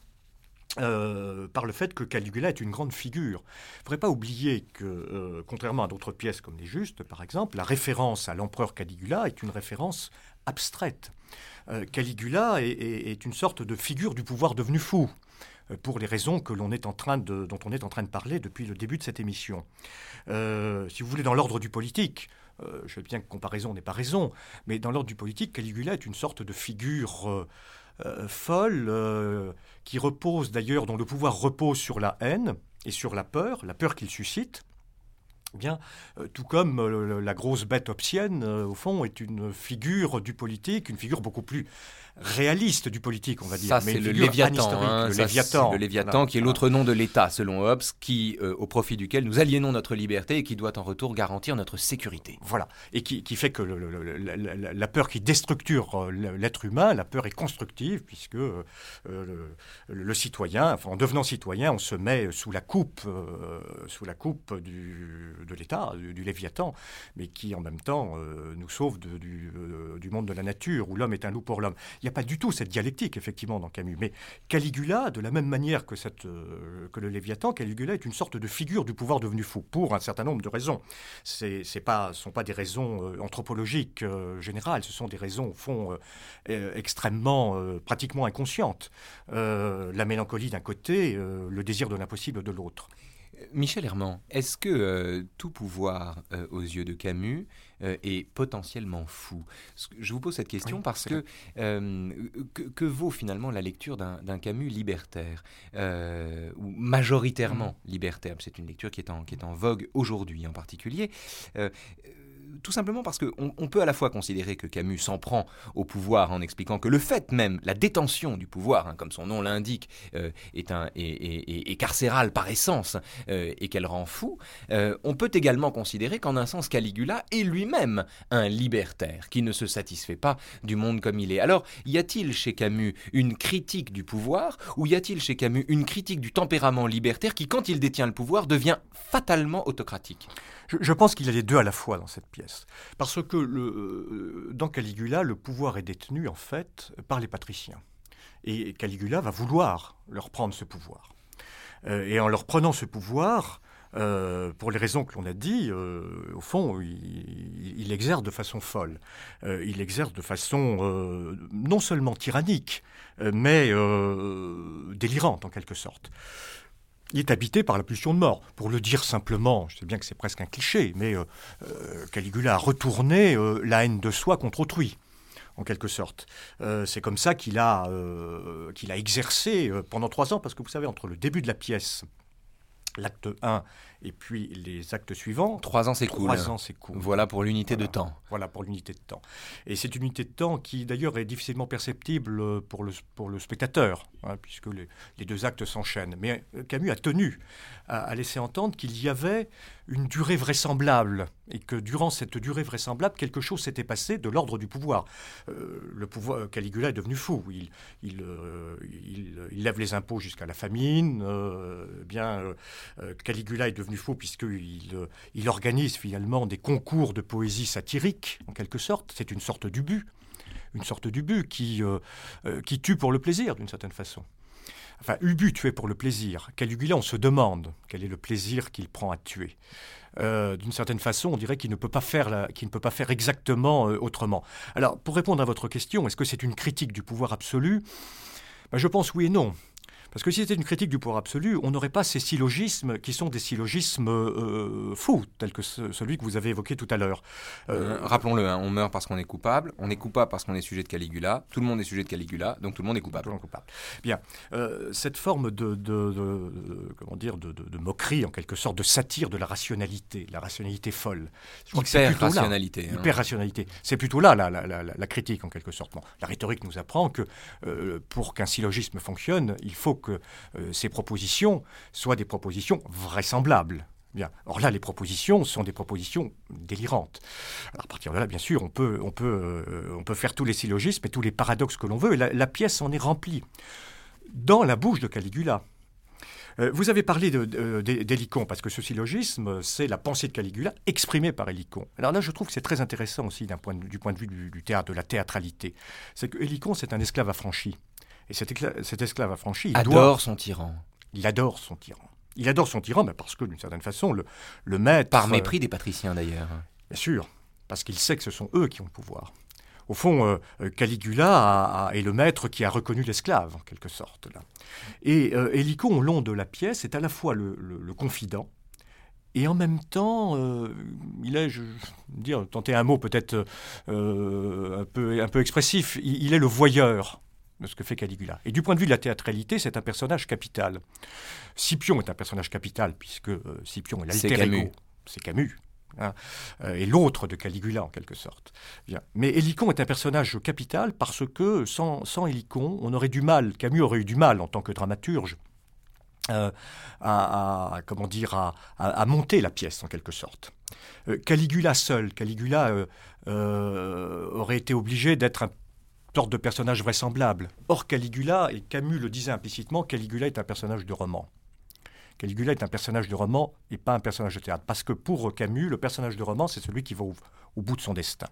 Euh, par le fait que Caligula est une grande figure. Il ne faudrait pas oublier que, euh, contrairement à d'autres pièces comme Les Justes, par exemple, la référence à l'empereur Caligula est une référence abstraite. Euh, Caligula est, est, est une sorte de figure du pouvoir devenu fou, euh, pour les raisons que l'on est en train de, dont on est en train de parler depuis le début de cette émission. Euh, si vous voulez, dans l'ordre du politique, euh, je sais bien que comparaison n'est pas raison, mais dans l'ordre du politique, Caligula est une sorte de figure euh, Euh, folle, euh, qui repose d'ailleurs, dont le pouvoir repose sur la haine et sur la peur, la peur qu'il suscite. Eh bien, euh, tout comme euh, la grosse bête hobbesienne, euh, au fond, est une figure du politique, une figure beaucoup plus réaliste du politique, on va dire. Ça, mais c'est le figure Léviathan, anhistorique, hein, le ça, Léviathan. c'est le Léviathan, Voilà, qui est voilà. l'autre nom de l'État, selon Hobbes, qui, euh, au profit duquel nous aliénons notre liberté et qui doit en retour garantir notre sécurité. Voilà, et qui, qui fait que le, le, le, la, la, la peur qui déstructure l'être humain, la peur est constructive, puisque euh, le, le citoyen, enfin, en devenant citoyen, on se met sous la coupe, euh, sous la coupe du, de l'État, du, du Léviathan, mais qui en même temps euh, nous sauve de, du, euh, du monde de la nature, où l'homme est un loup pour l'homme. Il n'y a pas du tout cette dialectique, effectivement, dans Camus. Mais Caligula, de la même manière que, cette, euh, que le Léviathan, Caligula est une sorte de figure du pouvoir devenu fou, pour un certain nombre de raisons. Ce ne sont pas des raisons euh, anthropologiques euh, générales, ce sont des raisons, au fond, euh, euh, extrêmement, euh, pratiquement inconscientes. Euh, la mélancolie d'un côté, euh, le désir de l'impossible de l'autre. Michel Herman, est-ce que euh, tout pouvoir, euh, aux yeux de Camus, euh, est potentiellement fou ? Je vous pose cette question Oui, parce que, euh, que que vaut finalement la lecture d'un, d'un Camus libertaire, euh, ou majoritairement mmh. libertaire ? C'est une lecture qui est en, qui est en vogue aujourd'hui en particulier. Euh, Tout simplement parce qu'on on peut à la fois considérer que Camus s'en prend au pouvoir en expliquant que le fait même, la détention du pouvoir, hein, comme son nom l'indique, euh, est, un, est, est, est carcéral par essence euh, et qu'elle rend fou. Euh, on peut également considérer qu'en un sens Caligula est lui-même un libertaire qui ne se satisfait pas du monde comme il est. Alors, y a-t-il chez Camus une critique du pouvoir ou y a-t-il chez Camus une critique du tempérament libertaire qui, quand il détient le pouvoir, devient fatalement autocratique ? Je, je pense qu'il y a les deux à la fois dans cette pièce. Parce que le, euh, dans Caligula, le pouvoir est détenu en fait par les patriciens. Et Caligula va vouloir leur prendre ce pouvoir. Euh, et en leur prenant ce pouvoir, euh, pour les raisons que l'on a dit, euh, au fond, il, il exerce de façon folle. Euh, il exerce de façon euh, non seulement tyrannique, euh, mais euh, délirante en quelque sorte. Il est habité par la pulsion de mort. Pour le dire simplement, je sais bien que c'est presque un cliché, mais euh, euh, Caligula a retourné euh, la haine de soi contre autrui, en quelque sorte. Euh, c'est comme ça qu'il a, euh, qu'il a exercé euh, pendant trois ans, parce que vous savez, entre le début de la pièce, l'acte un, et puis les actes suivants... Trois ans s'écoulent. Trois ans s'écoulent. Voilà pour l'unité voilà, de temps. Voilà pour l'unité de temps. Et c'est une unité de temps qui, d'ailleurs, est difficilement perceptible pour le, pour le spectateur, hein, puisque les, les deux actes s'enchaînent. Mais Camus a tenu à, à laisser entendre qu'il y avait une durée vraisemblable, et que durant cette durée vraisemblable, quelque chose s'était passé de l'ordre du pouvoir. Euh, le pouvoir, Caligula est devenu fou. Il, il, euh, il, il lève les impôts jusqu'à la famine. Euh, bien, euh, Caligula est devenu fou puisqu'il euh, il organise finalement des concours de poésie satirique, en quelque sorte. C'est une sorte d'ubu, une sorte d'ubu qui, euh, euh, qui tue pour le plaisir, d'une certaine façon. Enfin, ubu tué pour le plaisir. Caligula, on se demande quel est le plaisir qu'il prend à tuer. Euh, d'une certaine façon, on dirait qu'il ne peut pas faire, la, qu'il ne peut pas faire exactement euh, autrement. Alors, pour répondre à votre question, est-ce que c'est une critique du pouvoir absolu ? Ben, je pense oui et non. Parce que si c'était une critique du pouvoir absolu, on n'aurait pas ces syllogismes qui sont des syllogismes euh, fous, tels que ce, celui que vous avez évoqué tout à l'heure. Euh, euh, rappelons-le, hein, on meurt parce qu'on est coupable, on est coupable parce qu'on est sujet de Caligula, tout le monde est sujet de Caligula, donc tout le monde est coupable. Tout le monde est coupable. Bien, euh, cette forme de, de, de, de, comment dire, de, de, de moquerie, en quelque sorte, de satire de la rationalité, la rationalité folle. Hyper-rationalité. Hein. Hyper-rationalité. C'est plutôt là la, la, la, la critique, en quelque sorte. Bon, la rhétorique nous apprend que euh, pour qu'un syllogisme fonctionne, il faut que euh, ces propositions soient des propositions vraisemblables. Bien. Or là, les propositions sont des propositions délirantes. Alors, à partir de là, bien sûr, on peut, on peut, euh, on peut faire tous les syllogismes et tous les paradoxes que l'on veut, et la, la pièce en est remplie. Dans la bouche de Caligula. Euh, vous avez parlé de, de, de, d'Hélicon, parce que ce syllogisme, c'est la pensée de Caligula exprimée par Hélicon. Alors là, je trouve que c'est très intéressant aussi d'un point de, du point de vue du, du théâtre, de la théâtralité. C'est que Hélicon, c'est un esclave affranchi. Et cet, écla- cet esclave affranchi, il adore doit... son tyran. Il adore son tyran. Il adore son tyran, mais parce que, d'une certaine façon, le, le maître... Par mépris des patriciens, d'ailleurs. Bien sûr, parce qu'il sait que ce sont eux qui ont le pouvoir. Au fond, euh, Caligula a, a, est le maître qui a reconnu l'esclave, en quelque sorte. Là. Et euh, Hélicon, au long de la pièce, est à la fois le, le, le confident, et en même temps, euh, il est, je veux dire, tenter un mot peut-être euh, un, peu, un peu expressif, il, il est le voyeur de ce que fait Caligula. Et du point de vue de la théâtralité, c'est un personnage capital. Scipion est un personnage capital, puisque euh, Scipion est l'alter ego. C'est Camus. Hein, euh, et l'autre de Caligula, en quelque sorte. Bien. Mais Hélicon est un personnage capital parce que, sans, sans Hélicon, on aurait du mal, Camus aurait eu du mal, en tant que dramaturge, euh, à, à, comment dire, à, à, à monter la pièce, en quelque sorte. Euh, Caligula seul, Caligula euh, euh, aurait été obligé d'être un sorte de personnage vraisemblable. Or, Caligula, et Camus le disait implicitement, Caligula est un personnage de roman. Caligula est un personnage de roman et pas un personnage de théâtre. Parce que pour Camus, le personnage de roman, c'est celui qui va au, au bout de son destin.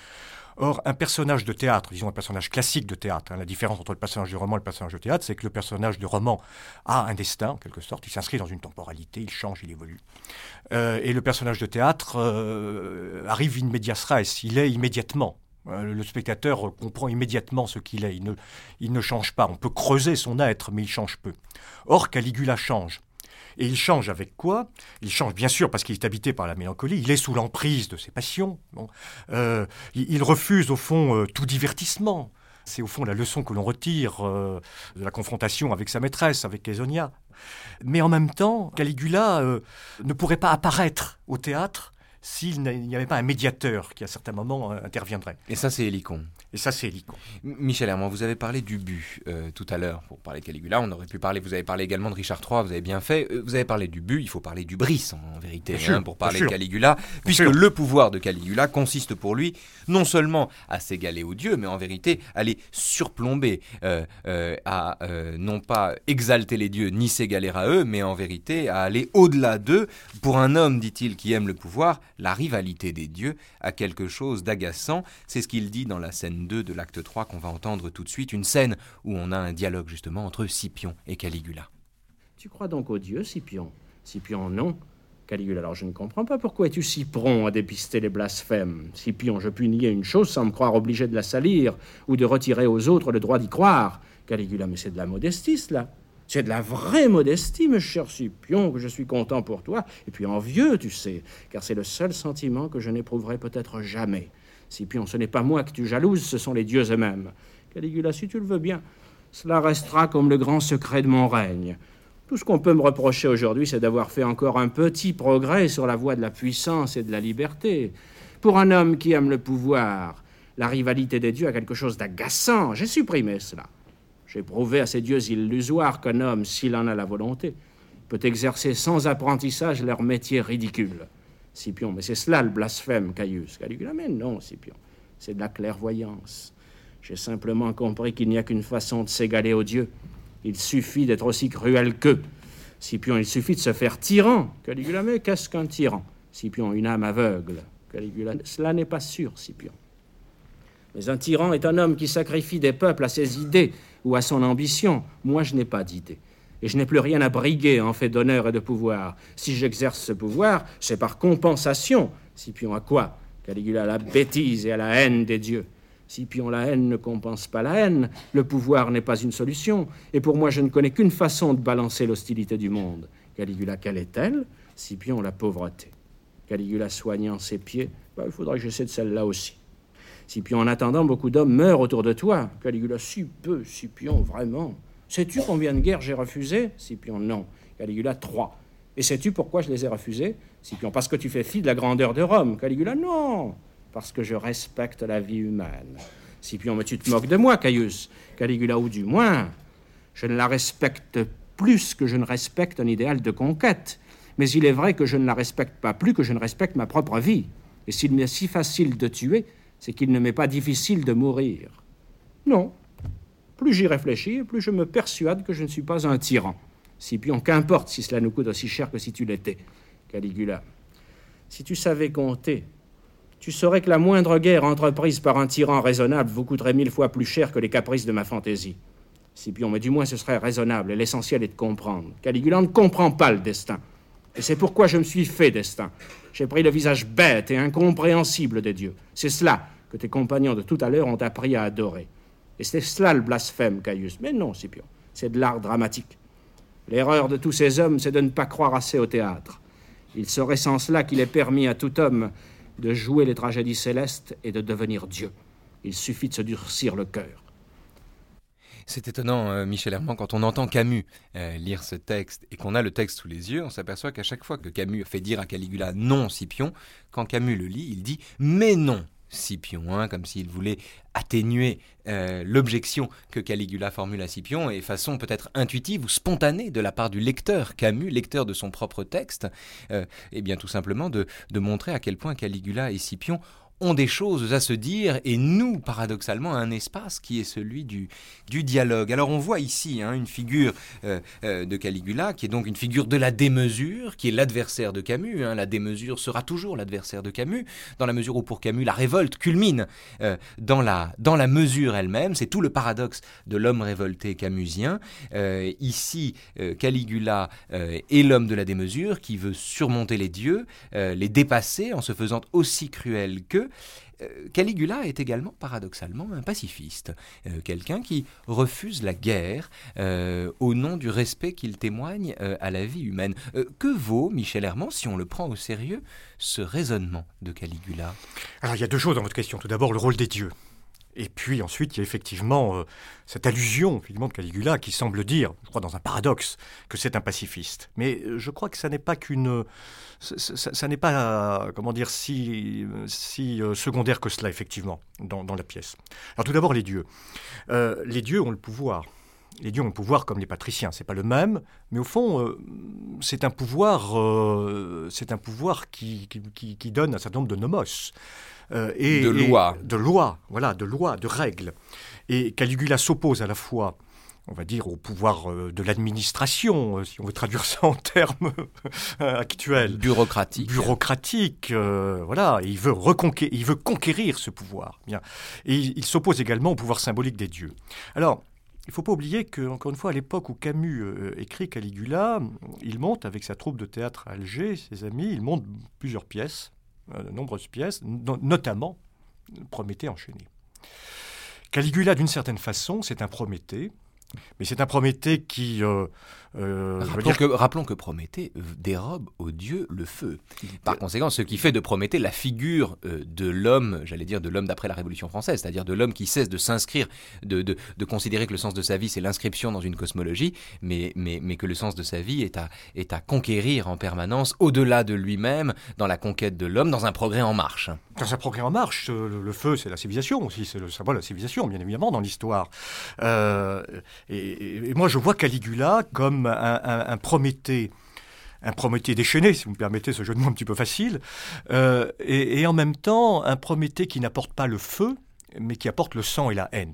Or, un personnage de théâtre, disons un personnage classique de théâtre, hein, la différence entre le personnage de roman et le personnage de théâtre, c'est que le personnage de roman a un destin, en quelque sorte, il s'inscrit dans une temporalité, il change, il évolue. Euh, et le personnage de théâtre euh, arrive in medias res, il est immédiatement. Le spectateur comprend immédiatement ce qu'il est, il ne, il ne change pas. On peut creuser son être, mais il change peu. Or, Caligula change. Et il change avec quoi ? Il change bien sûr parce qu'il est habité par la mélancolie, il est sous l'emprise de ses passions. Bon. Euh, il, il refuse au fond euh, tout divertissement. C'est au fond la leçon que l'on retire euh, de la confrontation avec sa maîtresse, avec Caesonia. Mais en même temps, Caligula euh, ne pourrait pas apparaître au théâtre s'il n'y avait pas un médiateur qui, à certains moments, euh, interviendrait. Et ça, c'est Hélicon. Et ça, c'est Hélicon. Michel Herman, vous avez parlé du but euh, tout à l'heure pour parler de Caligula. On aurait pu parler, vous avez parlé également de Richard trois, vous avez bien fait. Euh, vous avez parlé du but, il faut parler du bris en, en vérité, hein, sûr, pour parler de Caligula, puisque sûr. le pouvoir de Caligula consiste pour lui non seulement à s'égaler aux dieux, mais en vérité à les surplomber, euh, euh, à euh, non pas exalter les dieux ni s'égaler à eux, mais en vérité à aller au-delà d'eux. Pour un homme, dit-il, qui aime le pouvoir, la rivalité des dieux a quelque chose d'agaçant. C'est ce qu'il dit dans la scène deux de l'acte trois qu'on va entendre tout de suite, une scène où on a un dialogue justement entre Scipion et Caligula. Tu crois donc aux dieux, Scipion ? Scipion, non. Caligula, alors je ne comprends pas pourquoi es-tu si prompt à dépister les blasphèmes. Scipion, je puis nier une chose sans me croire obligé de la salir ou de retirer aux autres le droit d'y croire. Caligula, mais c'est de la modestie, cela. C'est de la vraie modestie, mon cher Scipion, que je suis content pour toi, et puis envieux, tu sais, car c'est le seul sentiment que je n'éprouverai peut-être jamais. Scipion, ce n'est pas moi que tu jalouses, ce sont les dieux eux-mêmes. Caligula, si tu le veux bien, cela restera comme le grand secret de mon règne. Tout ce qu'on peut me reprocher aujourd'hui, c'est d'avoir fait encore un petit progrès sur la voie de la puissance et de la liberté. Pour un homme qui aime le pouvoir, la rivalité des dieux a quelque chose d'agaçant. J'ai supprimé cela. J'ai prouvé à ces dieux illusoires qu'un homme, s'il en a la volonté, peut exercer sans apprentissage leur métier ridicule. Scipion, mais c'est cela le blasphème, Caius. Caligula, mais non, Scipion, c'est de la clairvoyance. J'ai simplement compris qu'il n'y a qu'une façon de s'égaler aux dieux. Il suffit d'être aussi cruel qu'eux. Scipion, il suffit de se faire tyran. Caligula, mais qu'est-ce qu'un tyran ? Scipion, une âme aveugle. Caligula, cela n'est pas sûr, Scipion. Mais un tyran est un homme qui sacrifie des peuples à ses idées ou à son ambition. Moi, je n'ai pas d'idée. Et je n'ai plus rien à briguer en fait d'honneur et de pouvoir. Si j'exerce ce pouvoir, c'est par compensation. Scipion, à quoi ? Caligula, à la bêtise et à la haine des dieux. Scipion, la haine ne compense pas la haine. Le pouvoir n'est pas une solution. Et pour moi, je ne connais qu'une façon de balancer l'hostilité du monde. Caligula, quelle est-elle ? Scipion, la pauvreté. Caligula, soignant ses pieds. Ben, il faudrait que j'essaie de celle-là aussi. Scipion, en attendant, beaucoup d'hommes meurent autour de toi. Caligula, si peu, Scipion, vraiment. Sais-tu combien de guerres j'ai refusées ? Scipion, non. Caligula, trois. Et sais-tu pourquoi je les ai refusées ? Scipion, parce que tu fais fi de la grandeur de Rome. Caligula, non. Parce que je respecte la vie humaine. Scipion, mais tu te moques de moi, Caius. Caligula, ou du moins, je ne la respecte plus que je ne respecte un idéal de conquête. Mais il est vrai que je ne la respecte pas plus que je ne respecte ma propre vie. Et s'il m'est si facile de tuer, c'est qu'il ne m'est pas difficile de mourir. Non. Plus j'y réfléchis, plus je me persuade que je ne suis pas un tyran. Scipion, qu'importe si cela nous coûte aussi cher que si tu l'étais. Caligula, si tu savais compter, tu saurais que la moindre guerre entreprise par un tyran raisonnable vous coûterait mille fois plus cher que les caprices de ma fantaisie. Scipion, mais du moins ce serait raisonnable, et l'essentiel est de comprendre. Caligula ne comprend pas le destin. Et c'est pourquoi je me suis fait destin. J'ai pris le visage bête et incompréhensible des dieux. C'est cela que tes compagnons de tout à l'heure ont appris à adorer. Et c'est cela le blasphème, Caius. Mais non, Scipion, c'est de l'art dramatique. L'erreur de tous ces hommes, c'est de ne pas croire assez au théâtre. Il serait sans cela qu'il est permis à tout homme de jouer les tragédies célestes et de devenir Dieu. Il suffit de se durcir le cœur. C'est étonnant, euh, Michel Herman, quand on entend Camus euh, lire ce texte et qu'on a le texte sous les yeux, on s'aperçoit qu'à chaque fois que Camus fait dire à Caligula « non, Scipion », quand Camus le lit, il dit « mais non, Scipion hein, », comme s'il voulait atténuer euh, l'objection que Caligula formule à Scipion, et façon peut-être intuitive ou spontanée de la part du lecteur Camus, lecteur de son propre texte, euh, et bien tout simplement de, de montrer à quel point Caligula et Scipion ont des choses à se dire et nous, paradoxalement, un espace qui est celui du, du dialogue. Alors on voit ici hein, une figure euh, euh, de Caligula qui est donc une figure de la démesure, qui est l'adversaire de Camus. Hein. La démesure sera toujours l'adversaire de Camus, dans la mesure où pour Camus la révolte culmine euh, dans, la, dans la mesure elle-même. C'est tout le paradoxe de l'homme révolté camusien. Euh, ici, euh, Caligula euh, est l'homme de la démesure qui veut surmonter les dieux, euh, les dépasser en se faisant aussi cruel qu'eux. Caligula est également paradoxalement un pacifiste, euh, quelqu'un qui refuse la guerre euh, au nom du respect qu'il témoigne euh, à la vie humaine. Euh, que vaut, Michel Herman, si on le prend au sérieux, ce raisonnement de Caligula ? Alors il y a deux choses dans votre question. Tout d'abord, le rôle des dieux. Et puis ensuite, il y a effectivement euh, cette allusion effectivement, de Caligula qui semble dire, je crois dans un paradoxe, que c'est un pacifiste. Mais euh, je crois que ça n'est pas qu'une... Ça, ça, ça n'est pas, euh, comment dire, si, si euh, secondaire que cela, effectivement, dans, dans la pièce. Alors tout d'abord, les dieux. Euh, les dieux ont le pouvoir. Les dieux ont le pouvoir comme les patriciens. C'est pas le même, mais au fond, euh, c'est un pouvoir, euh, c'est un pouvoir qui, qui, qui donne un certain nombre de nomos. Euh, et, de loi. De loi, voilà, de loi, de règles. Et Caligula s'oppose à la fois, on va dire, au pouvoir euh, de l'administration, euh, si on veut traduire ça en termes actuels. Bureaucratique. Bureaucratique, euh, voilà. Et il veut reconquérir, il veut conquérir ce pouvoir. Bien. Et il, il s'oppose également au pouvoir symbolique des dieux. Alors, il ne faut pas oublier qu'encore une fois, à l'époque où Camus euh, écrit Caligula, il monte avec sa troupe de théâtre à Alger, ses amis, il monte plusieurs pièces, de nombreuses pièces, no- notamment Prométhée enchaîné. Caligula, d'une certaine façon, c'est un Prométhée, mais c'est un Prométhée qui... Euh, euh, rappelons, dire... que, rappelons que Prométhée dérobe aux dieux le feu. Par conséquent, ce qui fait de Prométhée la figure euh, de l'homme, j'allais dire de l'homme d'après la Révolution française, c'est-à-dire de l'homme qui cesse de s'inscrire, de, de, de considérer que le sens de sa vie, c'est l'inscription dans une cosmologie, mais, mais, mais que le sens de sa vie est à, est à conquérir en permanence, au-delà de lui-même, dans la conquête de l'homme, dans un progrès en marche. Dans un progrès en marche, le, le feu, c'est la civilisation aussi, c'est le symbole de la civilisation, bien évidemment, dans l'histoire. Euh, et, et moi, je vois Caligula comme un, un, un Prométhée, un Prométhée déchaîné, si vous me permettez ce jeu de mots un petit peu facile, euh, et, et en même temps, un Prométhée qui n'apporte pas le feu, mais qui apporte le sang et la haine.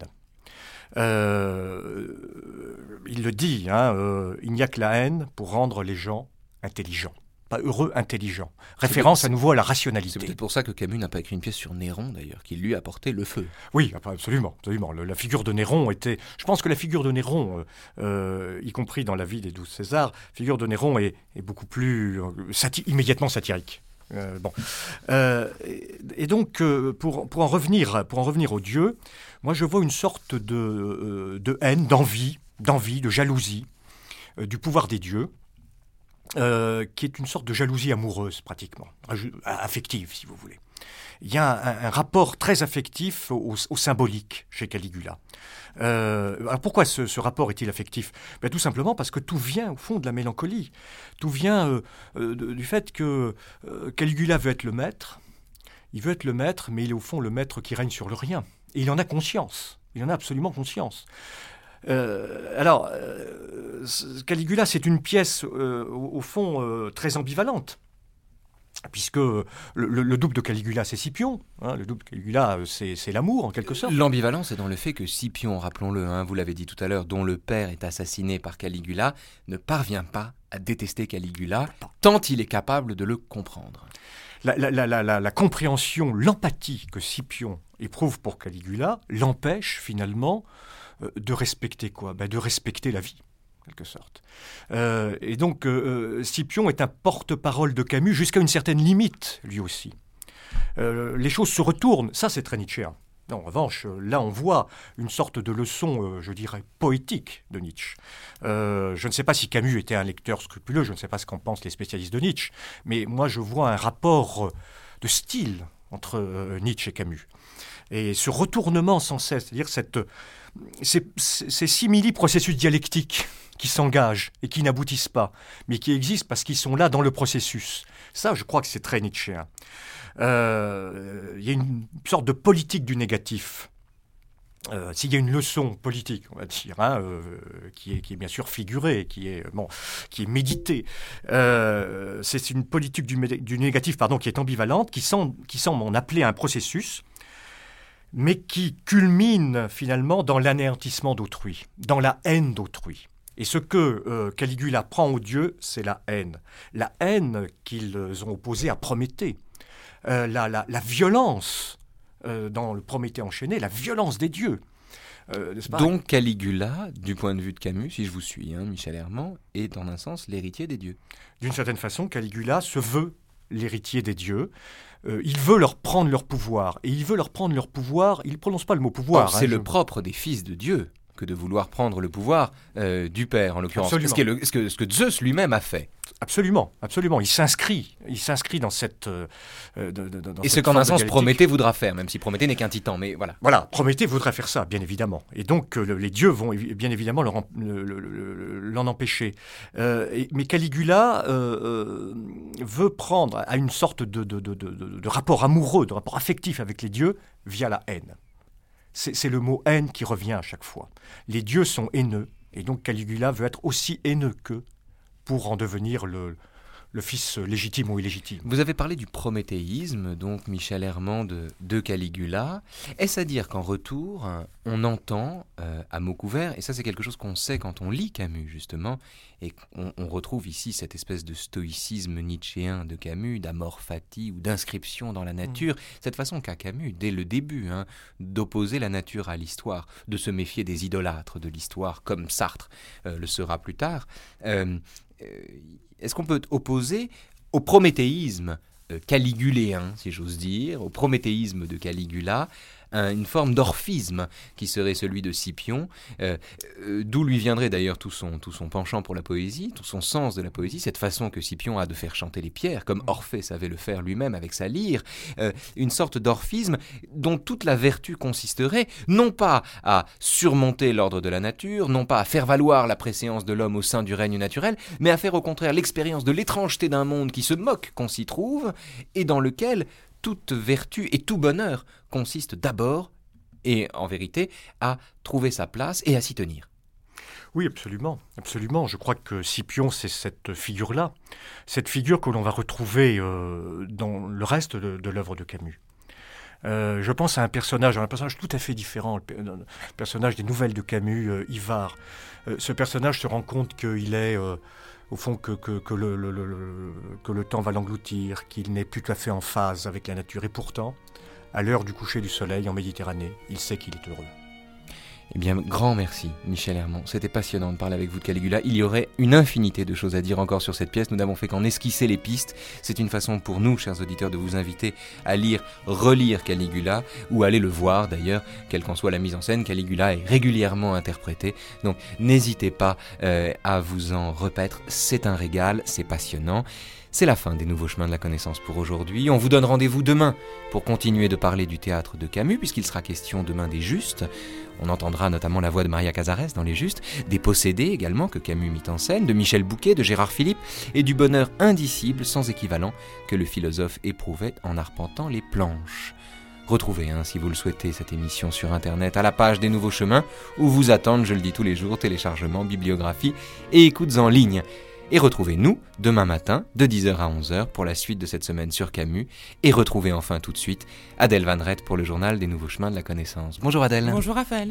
Euh, il le dit, hein, euh, il n'y a que la haine pour rendre les gens intelligents. Pas heureux, intelligent. Référence à nouveau à la rationalité. C'est peut-être pour ça que Camus n'a pas écrit une pièce sur Néron, d'ailleurs, qui lui apportait le feu. Oui, absolument. absolument. Le, la figure de Néron était... Je pense que la figure de Néron, euh, euh, y compris dans la vie des douze Césars, la figure de Néron est, est beaucoup plus euh, sati- immédiatement satirique. Euh, bon. euh, et, et donc, euh, pour, pour, en revenir, pour en revenir aux dieux, moi je vois une sorte de, euh, de haine, d'envie, d'envie, de jalousie euh, du pouvoir des dieux. Euh, qui est une sorte de jalousie amoureuse, pratiquement, affective, si vous voulez. Il y a un, un rapport très affectif au, au symbolique chez Caligula. Euh, alors pourquoi ce, ce rapport est-il affectif ? Ben, tout simplement parce que tout vient, au fond, de la mélancolie. Tout vient euh, euh, de, du fait que euh, Caligula veut être le maître. Il veut être le maître, mais il est au fond le maître qui règne sur le rien. Et il en a conscience. Il en a absolument conscience. Euh, alors, euh, Caligula, c'est une pièce, euh, au, au fond, euh, très ambivalente. Puisque le, le, le double de Caligula, c'est Scipion. Hein, le double de Caligula, c'est, c'est l'amour, en quelque sorte. L'ambivalence est dans le fait que Scipion, rappelons-le, hein, vous l'avez dit tout à l'heure, dont le père est assassiné par Caligula, ne parvient pas à détester Caligula, tant il est capable de le comprendre. La, la, la, la, la compréhension, l'empathie que Scipion éprouve pour Caligula l'empêche, finalement, euh, de respecter quoi ? Ben, de respecter la vie. Quelque sorte. Euh, et donc, euh, Scipion est un porte-parole de Camus jusqu'à une certaine limite, lui aussi. Euh, les choses se retournent, ça c'est très nietzschéen. En revanche, là on voit une sorte de leçon, euh, je dirais, poétique de Nietzsche. Euh, je ne sais pas si Camus était un lecteur scrupuleux, je ne sais pas ce qu'en pensent les spécialistes de Nietzsche, mais moi je vois un rapport de style entre euh, Nietzsche et Camus. Et ce retournement sans cesse, c'est-à-dire cette, ces, ces simili-processus dialectiques qui s'engagent et qui n'aboutissent pas, mais qui existent parce qu'ils sont là dans le processus. Ça, je crois que c'est très nietzschéen. Euh, il y a une sorte de politique du négatif. Euh, s'il y a une leçon politique, on va dire, hein, euh, qui, est, qui est bien sûr figurée, qui est, bon, qui est méditée, euh, c'est une politique du, du négatif pardon, qui est ambivalente, qui semble, qui semble en appeler un processus, mais qui culmine finalement dans l'anéantissement d'autrui, dans la haine d'autrui. Et ce que euh, Caligula prend aux dieux, c'est la haine. La haine qu'ils ont opposée à Prométhée. Euh, la, la, la violence euh, dans le Prométhée enchaîné, la violence des dieux. Euh, Donc Caligula, du point de vue de Camus, si je vous suis, hein, Michel Herman, est en un sens l'héritier des dieux. D'une certaine façon, Caligula se veut l'héritier des dieux. Euh, il veut leur prendre leur pouvoir. Et il veut leur prendre leur pouvoir, il ne prononce pas le mot pouvoir. Oh, c'est hein, le je... propre des fils de Dieu que de vouloir prendre le pouvoir euh, du Père, en l'occurrence. Ce, qui est le, ce, que, ce que Zeus lui-même a fait. Absolument, absolument. Il s'inscrit, il s'inscrit dans cette... Euh, de, de, dans Et ce qu'en un sens Prométhée voudra faire, même si Prométhée n'est qu'un titan, mais voilà. Voilà, Prométhée voudrait faire ça, bien évidemment. Et donc, euh, le, les dieux vont bien évidemment leur en, le, le, le, l'en empêcher. Euh, et, mais Caligula euh, euh, veut prendre à une sorte de, de, de, de, de, de rapport amoureux, de rapport affectif avec les dieux via la haine. C'est, c'est le mot haine qui revient à chaque fois. Les dieux sont haineux, et donc Caligula veut être aussi haineux qu'eux pour en devenir le, le fils légitime ou illégitime. Vous avez parlé du prométhéisme, donc Michel Herman de, de Caligula. Est-ce à dire qu'en retour, on entend euh, à mots couverts, et ça c'est quelque chose qu'on sait quand on lit Camus justement, et on, on retrouve ici cette espèce de stoïcisme nietzschéen de Camus, d'amor fati ou d'inscription dans la nature, mmh. cette façon qu'a Camus, dès le début, hein, d'opposer la nature à l'histoire, de se méfier des idolâtres de l'histoire, comme Sartre euh, le sera plus tard. Euh, Est-ce qu'on peut opposer au prométhéisme euh, caliguléen, si j'ose dire, au prométhéisme de Caligula, un, une forme d'orphisme qui serait celui de Scipion, euh, euh, d'où lui viendrait d'ailleurs tout son, tout son penchant pour la poésie, tout son sens de la poésie, cette façon que Scipion a de faire chanter les pierres, comme Orphée savait le faire lui-même avec sa lyre, euh, une sorte d'orphisme dont toute la vertu consisterait non pas à surmonter l'ordre de la nature, non pas à faire valoir la préséance de l'homme au sein du règne naturel, mais à faire au contraire l'expérience de l'étrangeté d'un monde qui se moque qu'on s'y trouve, et dans lequel toute vertu et tout bonheur consiste d'abord, et en vérité, à trouver sa place et à s'y tenir. Oui, absolument, absolument. Je crois que Scipion, c'est cette figure-là, cette figure que l'on va retrouver euh, dans le reste de, de l'œuvre de Camus. Euh, je pense à un personnage, un personnage tout à fait différent, le, le personnage des nouvelles de Camus, euh, Ivar. Euh, ce personnage se rend compte qu'il est... Euh, au fond, que, que, que, le, le, le, que le temps va l'engloutir, qu'il n'est plus tout à fait en phase avec la nature. Et pourtant, à l'heure du coucher du soleil en Méditerranée, il sait qu'il est heureux. Eh bien, grand merci, Michel Herman. C'était passionnant de parler avec vous de Caligula. Il y aurait une infinité de choses à dire encore sur cette pièce. Nous n'avons fait qu'en esquisser les pistes. C'est une façon pour nous, chers auditeurs, de vous inviter à lire, relire Caligula, ou aller le voir d'ailleurs, quelle qu'en soit la mise en scène. Caligula est régulièrement interprété. Donc, n'hésitez pas euh, à vous en repaître. C'est un régal, c'est passionnant. C'est la fin des Nouveaux Chemins de la Connaissance pour aujourd'hui. On vous donne rendez-vous demain pour continuer de parler du théâtre de Camus, puisqu'il sera question demain des Justes. On entendra notamment la voix de Maria Cazares dans Les Justes, des Possédés également que Camus mit en scène, de Michel Bouquet, de Gérard Philippe, et du bonheur indicible, sans équivalent, que le philosophe éprouvait en arpentant les planches. Retrouvez, hein, si vous le souhaitez, cette émission sur Internet à la page des Nouveaux Chemins, où vous attendent, je le dis tous les jours, téléchargements, bibliographie et écoutes en ligne. Et retrouvez-nous demain matin de dix heures à onze heures pour la suite de cette semaine sur Camus. Et retrouvez enfin tout de suite Adèle Van Rett pour le journal des Nouveaux Chemins de la Connaissance. Bonjour Adèle. Bonjour Raphaël.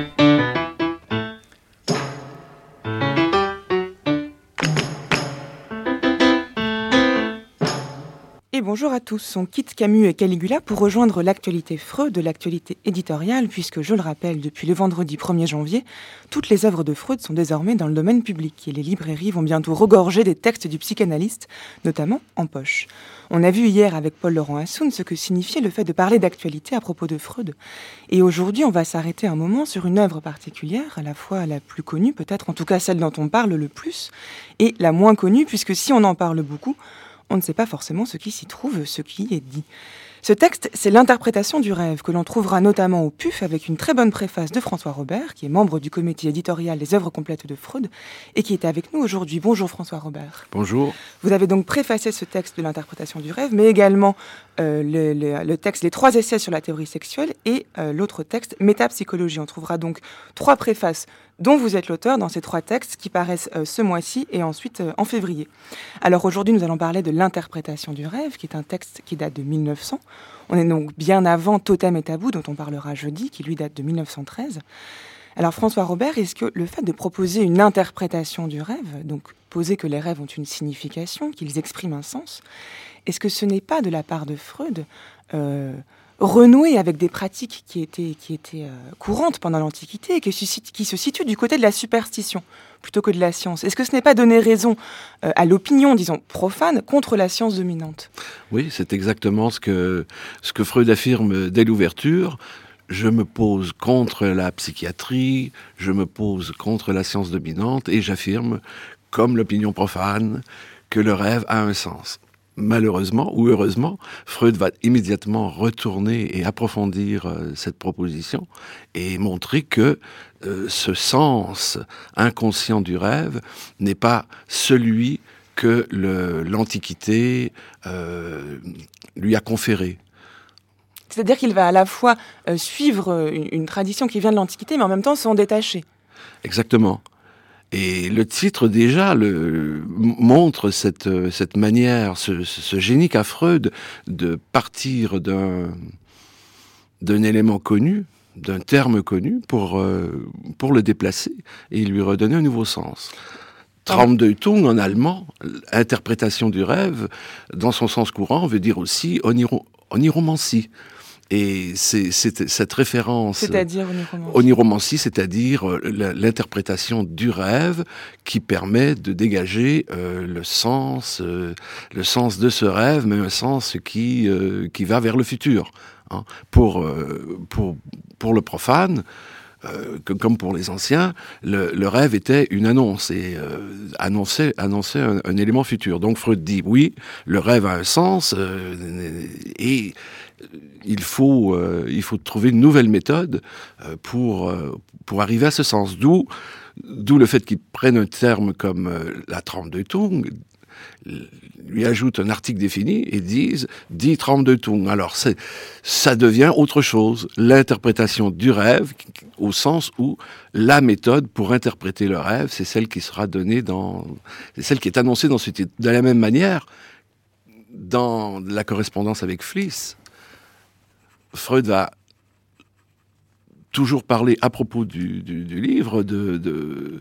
Et bonjour à tous, on quitte Camus et Caligula pour rejoindre l'actualité Freud, l'actualité éditoriale, puisque je le rappelle, depuis le vendredi premier janvier, toutes les œuvres de Freud sont désormais dans le domaine public et les librairies vont bientôt regorger des textes du psychanalyste, notamment en poche. On a vu hier avec Paul-Laurent Assoun ce que signifiait le fait de parler d'actualité à propos de Freud. Et aujourd'hui, on va s'arrêter un moment sur une œuvre particulière, à la fois la plus connue, peut-être en tout cas celle dont on parle le plus, et la moins connue, puisque si on en parle beaucoup, on ne sait pas forcément ce qui s'y trouve, ce qui y est dit. Ce texte, c'est l'interprétation du rêve, que l'on trouvera notamment au P U F avec une très bonne préface de François Robert, qui est membre du comité éditorial des œuvres complètes de Freud, et qui est avec nous aujourd'hui. Bonjour François Robert. Bonjour. Vous avez donc préfacé ce texte de l'interprétation du rêve, mais également euh, le, le, le texte, les trois essais sur la théorie sexuelle, et euh, l'autre texte, Métapsychologie. On trouvera donc trois préfaces dont vous êtes l'auteur dans ces trois textes qui paraissent euh, ce mois-ci et ensuite euh, en février. Alors aujourd'hui, nous allons parler de l'interprétation du rêve, qui est un texte qui date de mille neuf cents. On est donc bien avant Totem et Tabou, dont on parlera jeudi, qui lui date de mille neuf cent treize. Alors François Robert, est-ce que le fait de proposer une interprétation du rêve, donc poser que les rêves ont une signification, qu'ils expriment un sens, est-ce que ce n'est pas de la part de Freud euh, renouer avec des pratiques qui étaient, qui étaient euh, courantes pendant l'Antiquité et qui se, qui se situent du côté de la superstition plutôt que de la science? Est-ce que ce n'est pas donner raison euh, à l'opinion, disons, profane contre la science dominante? Oui, c'est exactement ce que, ce que Freud affirme dès l'ouverture. Je me pose contre la psychiatrie, je me pose contre la science dominante et j'affirme, comme l'opinion profane, que le rêve a un sens. Malheureusement ou heureusement, Freud va immédiatement retourner et approfondir euh, cette proposition et montrer que euh, ce sens inconscient du rêve n'est pas celui que le, l'Antiquité euh, lui a conféré. C'est-à-dire qu'il va à la fois euh, suivre une, une tradition qui vient de l'Antiquité, mais en même temps s'en détacher. Exactement. Et le titre, déjà, le, montre cette, cette manière, ce, ce génie qu'a Freud de partir d'un, d'un élément connu, d'un terme connu, pour, euh, pour le déplacer et lui redonner un nouveau sens. Traumdeutung, en allemand, interprétation du rêve, dans son sens courant, veut dire aussi oniro, oniromancie. Et c'est, c'est cette référence... C'est-à-dire oniromancie. Oniromancie, c'est-à-dire euh, l'interprétation du rêve qui permet de dégager euh, le sens, euh, le sens de ce rêve, mais un sens qui, euh, qui va vers le futur. Hein. Pour, euh, pour, pour le profane, euh, que, comme pour les anciens, le, le rêve était une annonce et euh, annonçait, annonçait un, un élément futur. Donc Freud dit, oui, le rêve a un sens euh, et... Il faut, euh, il faut trouver une nouvelle méthode euh, pour, euh, pour arriver à ce sens. D'où, d'où le fait qu'ils prennent un terme comme euh, la Traumdeutung, lui ajoutent un article défini et disent « dit Traumdeutung ». Alors, c'est, ça devient autre chose, l'interprétation du rêve, au sens où la méthode pour interpréter le rêve, c'est celle qui sera donnée dans... c'est celle qui est annoncée dans ce titre. De la même manière, dans la correspondance avec Fliess, Freud va toujours parler à propos du, du, du livre, de, de,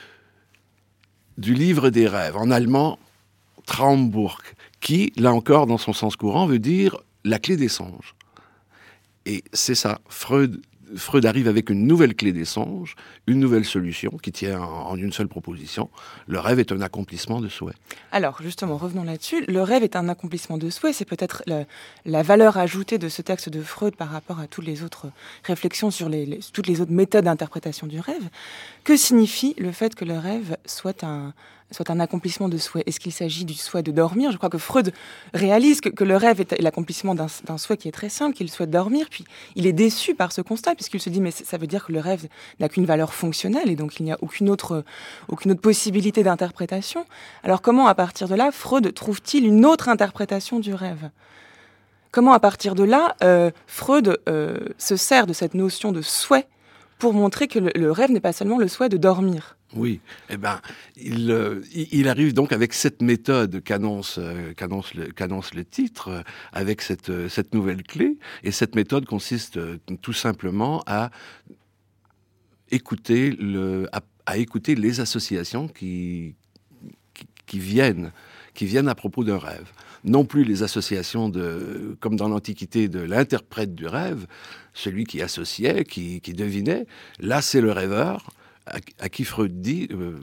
du livre des rêves, en allemand, Traumbuch, qui, là encore, dans son sens courant, veut dire la clé des songes. Et c'est ça, Freud, Freud arrive avec une nouvelle clé des songes, une nouvelle solution qui tient en, en une seule proposition. Le rêve est un accomplissement de souhait. Alors, justement, revenons là-dessus. Le rêve est un accomplissement de souhait. C'est peut-être la, la valeur ajoutée de ce texte de Freud par rapport à toutes les autres réflexions sur les, les, toutes les autres méthodes d'interprétation du rêve. Que signifie le fait que le rêve soit un... soit un accomplissement de souhait? Est-ce qu'il s'agit du souhait de dormir? Je crois que Freud réalise que, que le rêve est l'accomplissement d'un, d'un souhait qui est très simple, qu'il souhaite dormir, puis il est déçu par ce constat, puisqu'il se dit mais ça veut dire que le rêve n'a qu'une valeur fonctionnelle, et donc il n'y a aucune autre, aucune autre possibilité d'interprétation. Alors comment, à partir de là, Freud trouve-t-il une autre interprétation du rêve? comment à partir de là, euh, Freud euh, se sert de cette notion de souhait pour montrer que le, le rêve n'est pas seulement le souhait de dormir. Oui, eh ben, il, euh, il arrive donc avec cette méthode qu'annonce, euh, qu'annonce, le, qu'annonce le titre, euh, avec cette, euh, cette nouvelle clé. Et cette méthode consiste euh, tout simplement à écouter, le, à, à écouter les associations qui, qui, qui, viennent, qui viennent à propos d'un rêve. Non plus les associations, de, comme dans l'Antiquité, de l'interprète du rêve, celui qui associait, qui, qui devinait. Là, c'est le rêveur. À, à qui Freud dit euh,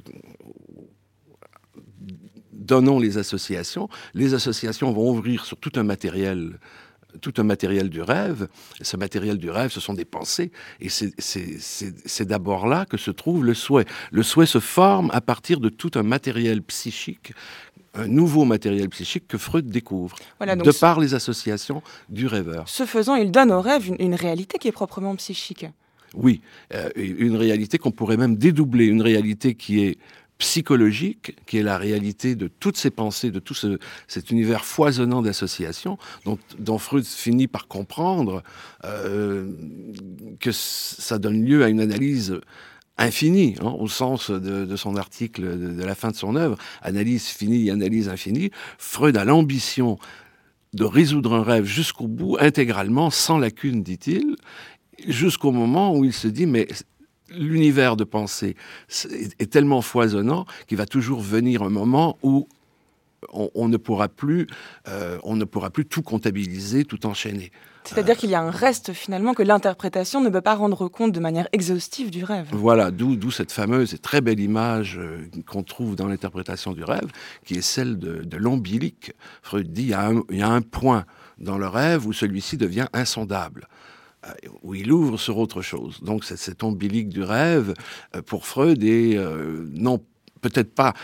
donnons les associations. Les associations vont ouvrir sur tout un matériel, tout un matériel du rêve. Et ce matériel du rêve, ce sont des pensées. Et c'est, c'est, c'est, c'est d'abord là que se trouve le souhait. Le souhait se forme à partir de tout un matériel psychique, un nouveau matériel psychique que Freud découvre, voilà, donc de par les associations du rêveur. Ce faisant, il donne au rêve une, une réalité qui est proprement psychique. Oui, euh, une réalité qu'on pourrait même dédoubler, une réalité qui est psychologique, qui est la réalité de toutes ces pensées, de tout ce, cet univers foisonnant d'associations, dont, dont Freud finit par comprendre euh, que ça donne lieu à une analyse infinie, hein, au sens de, de son article de, de la fin de son œuvre, analyse finie, analyse infinie. Freud a l'ambition de résoudre un rêve jusqu'au bout, intégralement, sans lacune, dit-il, jusqu'au moment où il se dit, mais l'univers de pensée est tellement foisonnant qu'il va toujours venir un moment où on, on ne pourra plus, euh, on ne pourra plus tout comptabiliser, tout enchaîner. C'est-à-dire euh, qu'il y a un reste finalement que l'interprétation ne peut pas rendre compte de manière exhaustive du rêve. Voilà, d'où, d'où cette fameuse et très belle image euh, qu'on trouve dans l'interprétation du rêve, qui est celle de, de l'ombilique. Freud dit, il y a un, il y a un point dans le rêve où celui-ci devient insondable, où il ouvre sur autre chose. Donc c'est cet ombilique du rêve, pour Freud, est euh, non, peut-être pas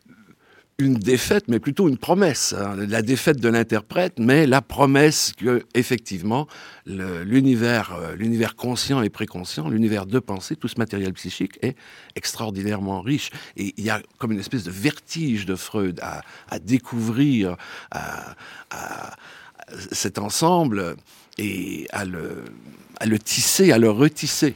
une défaite, mais plutôt une promesse. Hein. La défaite de l'interprète, mais la promesse que, effectivement, le, l'univers, euh, l'univers conscient et préconscient, l'univers de pensée, tout ce matériel psychique est extraordinairement riche. Et il y a comme une espèce de vertige de Freud à, à découvrir à, à, à cet ensemble et à le, à le tisser, à le retisser.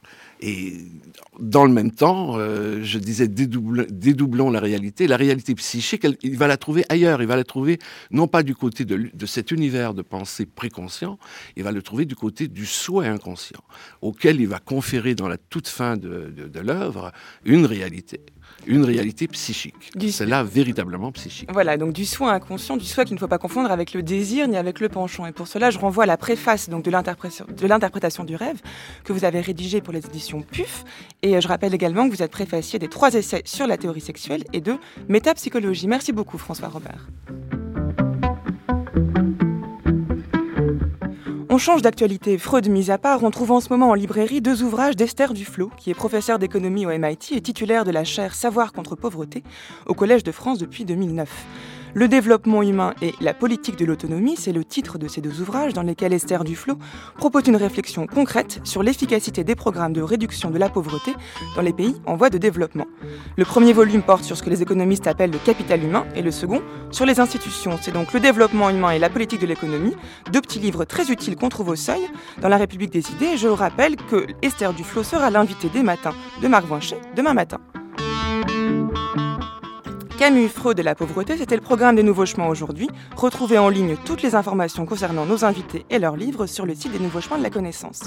Et dans le même temps, euh, je disais, dédouble, dédoublons la réalité. La réalité psychique, elle, il va la trouver ailleurs. Il va la trouver non pas du côté de, de cet univers de pensée préconscient, il va le trouver du côté du souhait inconscient, auquel il va conférer dans la toute fin de, de, de l'œuvre une réalité. Une réalité psychique. Du... C'est là véritablement psychique. Voilà, donc du souhait inconscient, du souhait qu'il ne faut pas confondre avec le désir ni avec le penchant. Et pour cela, je renvoie à la préface donc, de, l'interprétation, de l'interprétation du rêve que vous avez rédigée pour les éditions P U F. Et je rappelle également que vous êtes préfacier des trois essais sur la théorie sexuelle et de métapsychologie. Merci beaucoup, François Robert. On change d'actualité, Freud mis à part, on trouve en ce moment en librairie deux ouvrages d'Esther Duflo, qui est professeure d'économie au M I T et titulaire de la chaire Savoir contre pauvreté au Collège de France depuis deux mille neuf. Le développement humain et la politique de l'autonomie, c'est le titre de ces deux ouvrages dans lesquels Esther Duflo propose une réflexion concrète sur l'efficacité des programmes de réduction de la pauvreté dans les pays en voie de développement. Le premier volume porte sur ce que les économistes appellent le capital humain et le second sur les institutions. C'est donc le développement humain et la politique de l'économie, deux petits livres très utiles qu'on trouve au Seuil dans la République des idées. Et je rappelle que Esther Duflo sera l'invitée des matins de Marc Voinchet demain matin. Camus, Freud et la pauvreté, c'était le programme des Nouveaux Chemins aujourd'hui. Retrouvez en ligne toutes les informations concernant nos invités et leurs livres sur le site des Nouveaux Chemins de la Connaissance.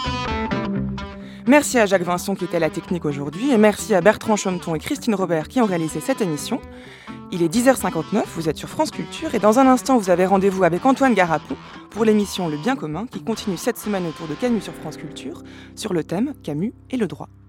Merci à Jacques Vincent qui était à la technique aujourd'hui et merci à Bertrand Chometon et Christine Robert qui ont réalisé cette émission. Il est dix heures cinquante-neuf, vous êtes sur France Culture et dans un instant vous avez rendez-vous avec Antoine Garapon pour l'émission Le Bien commun qui continue cette semaine autour de Camus sur France Culture sur le thème Camus et le droit.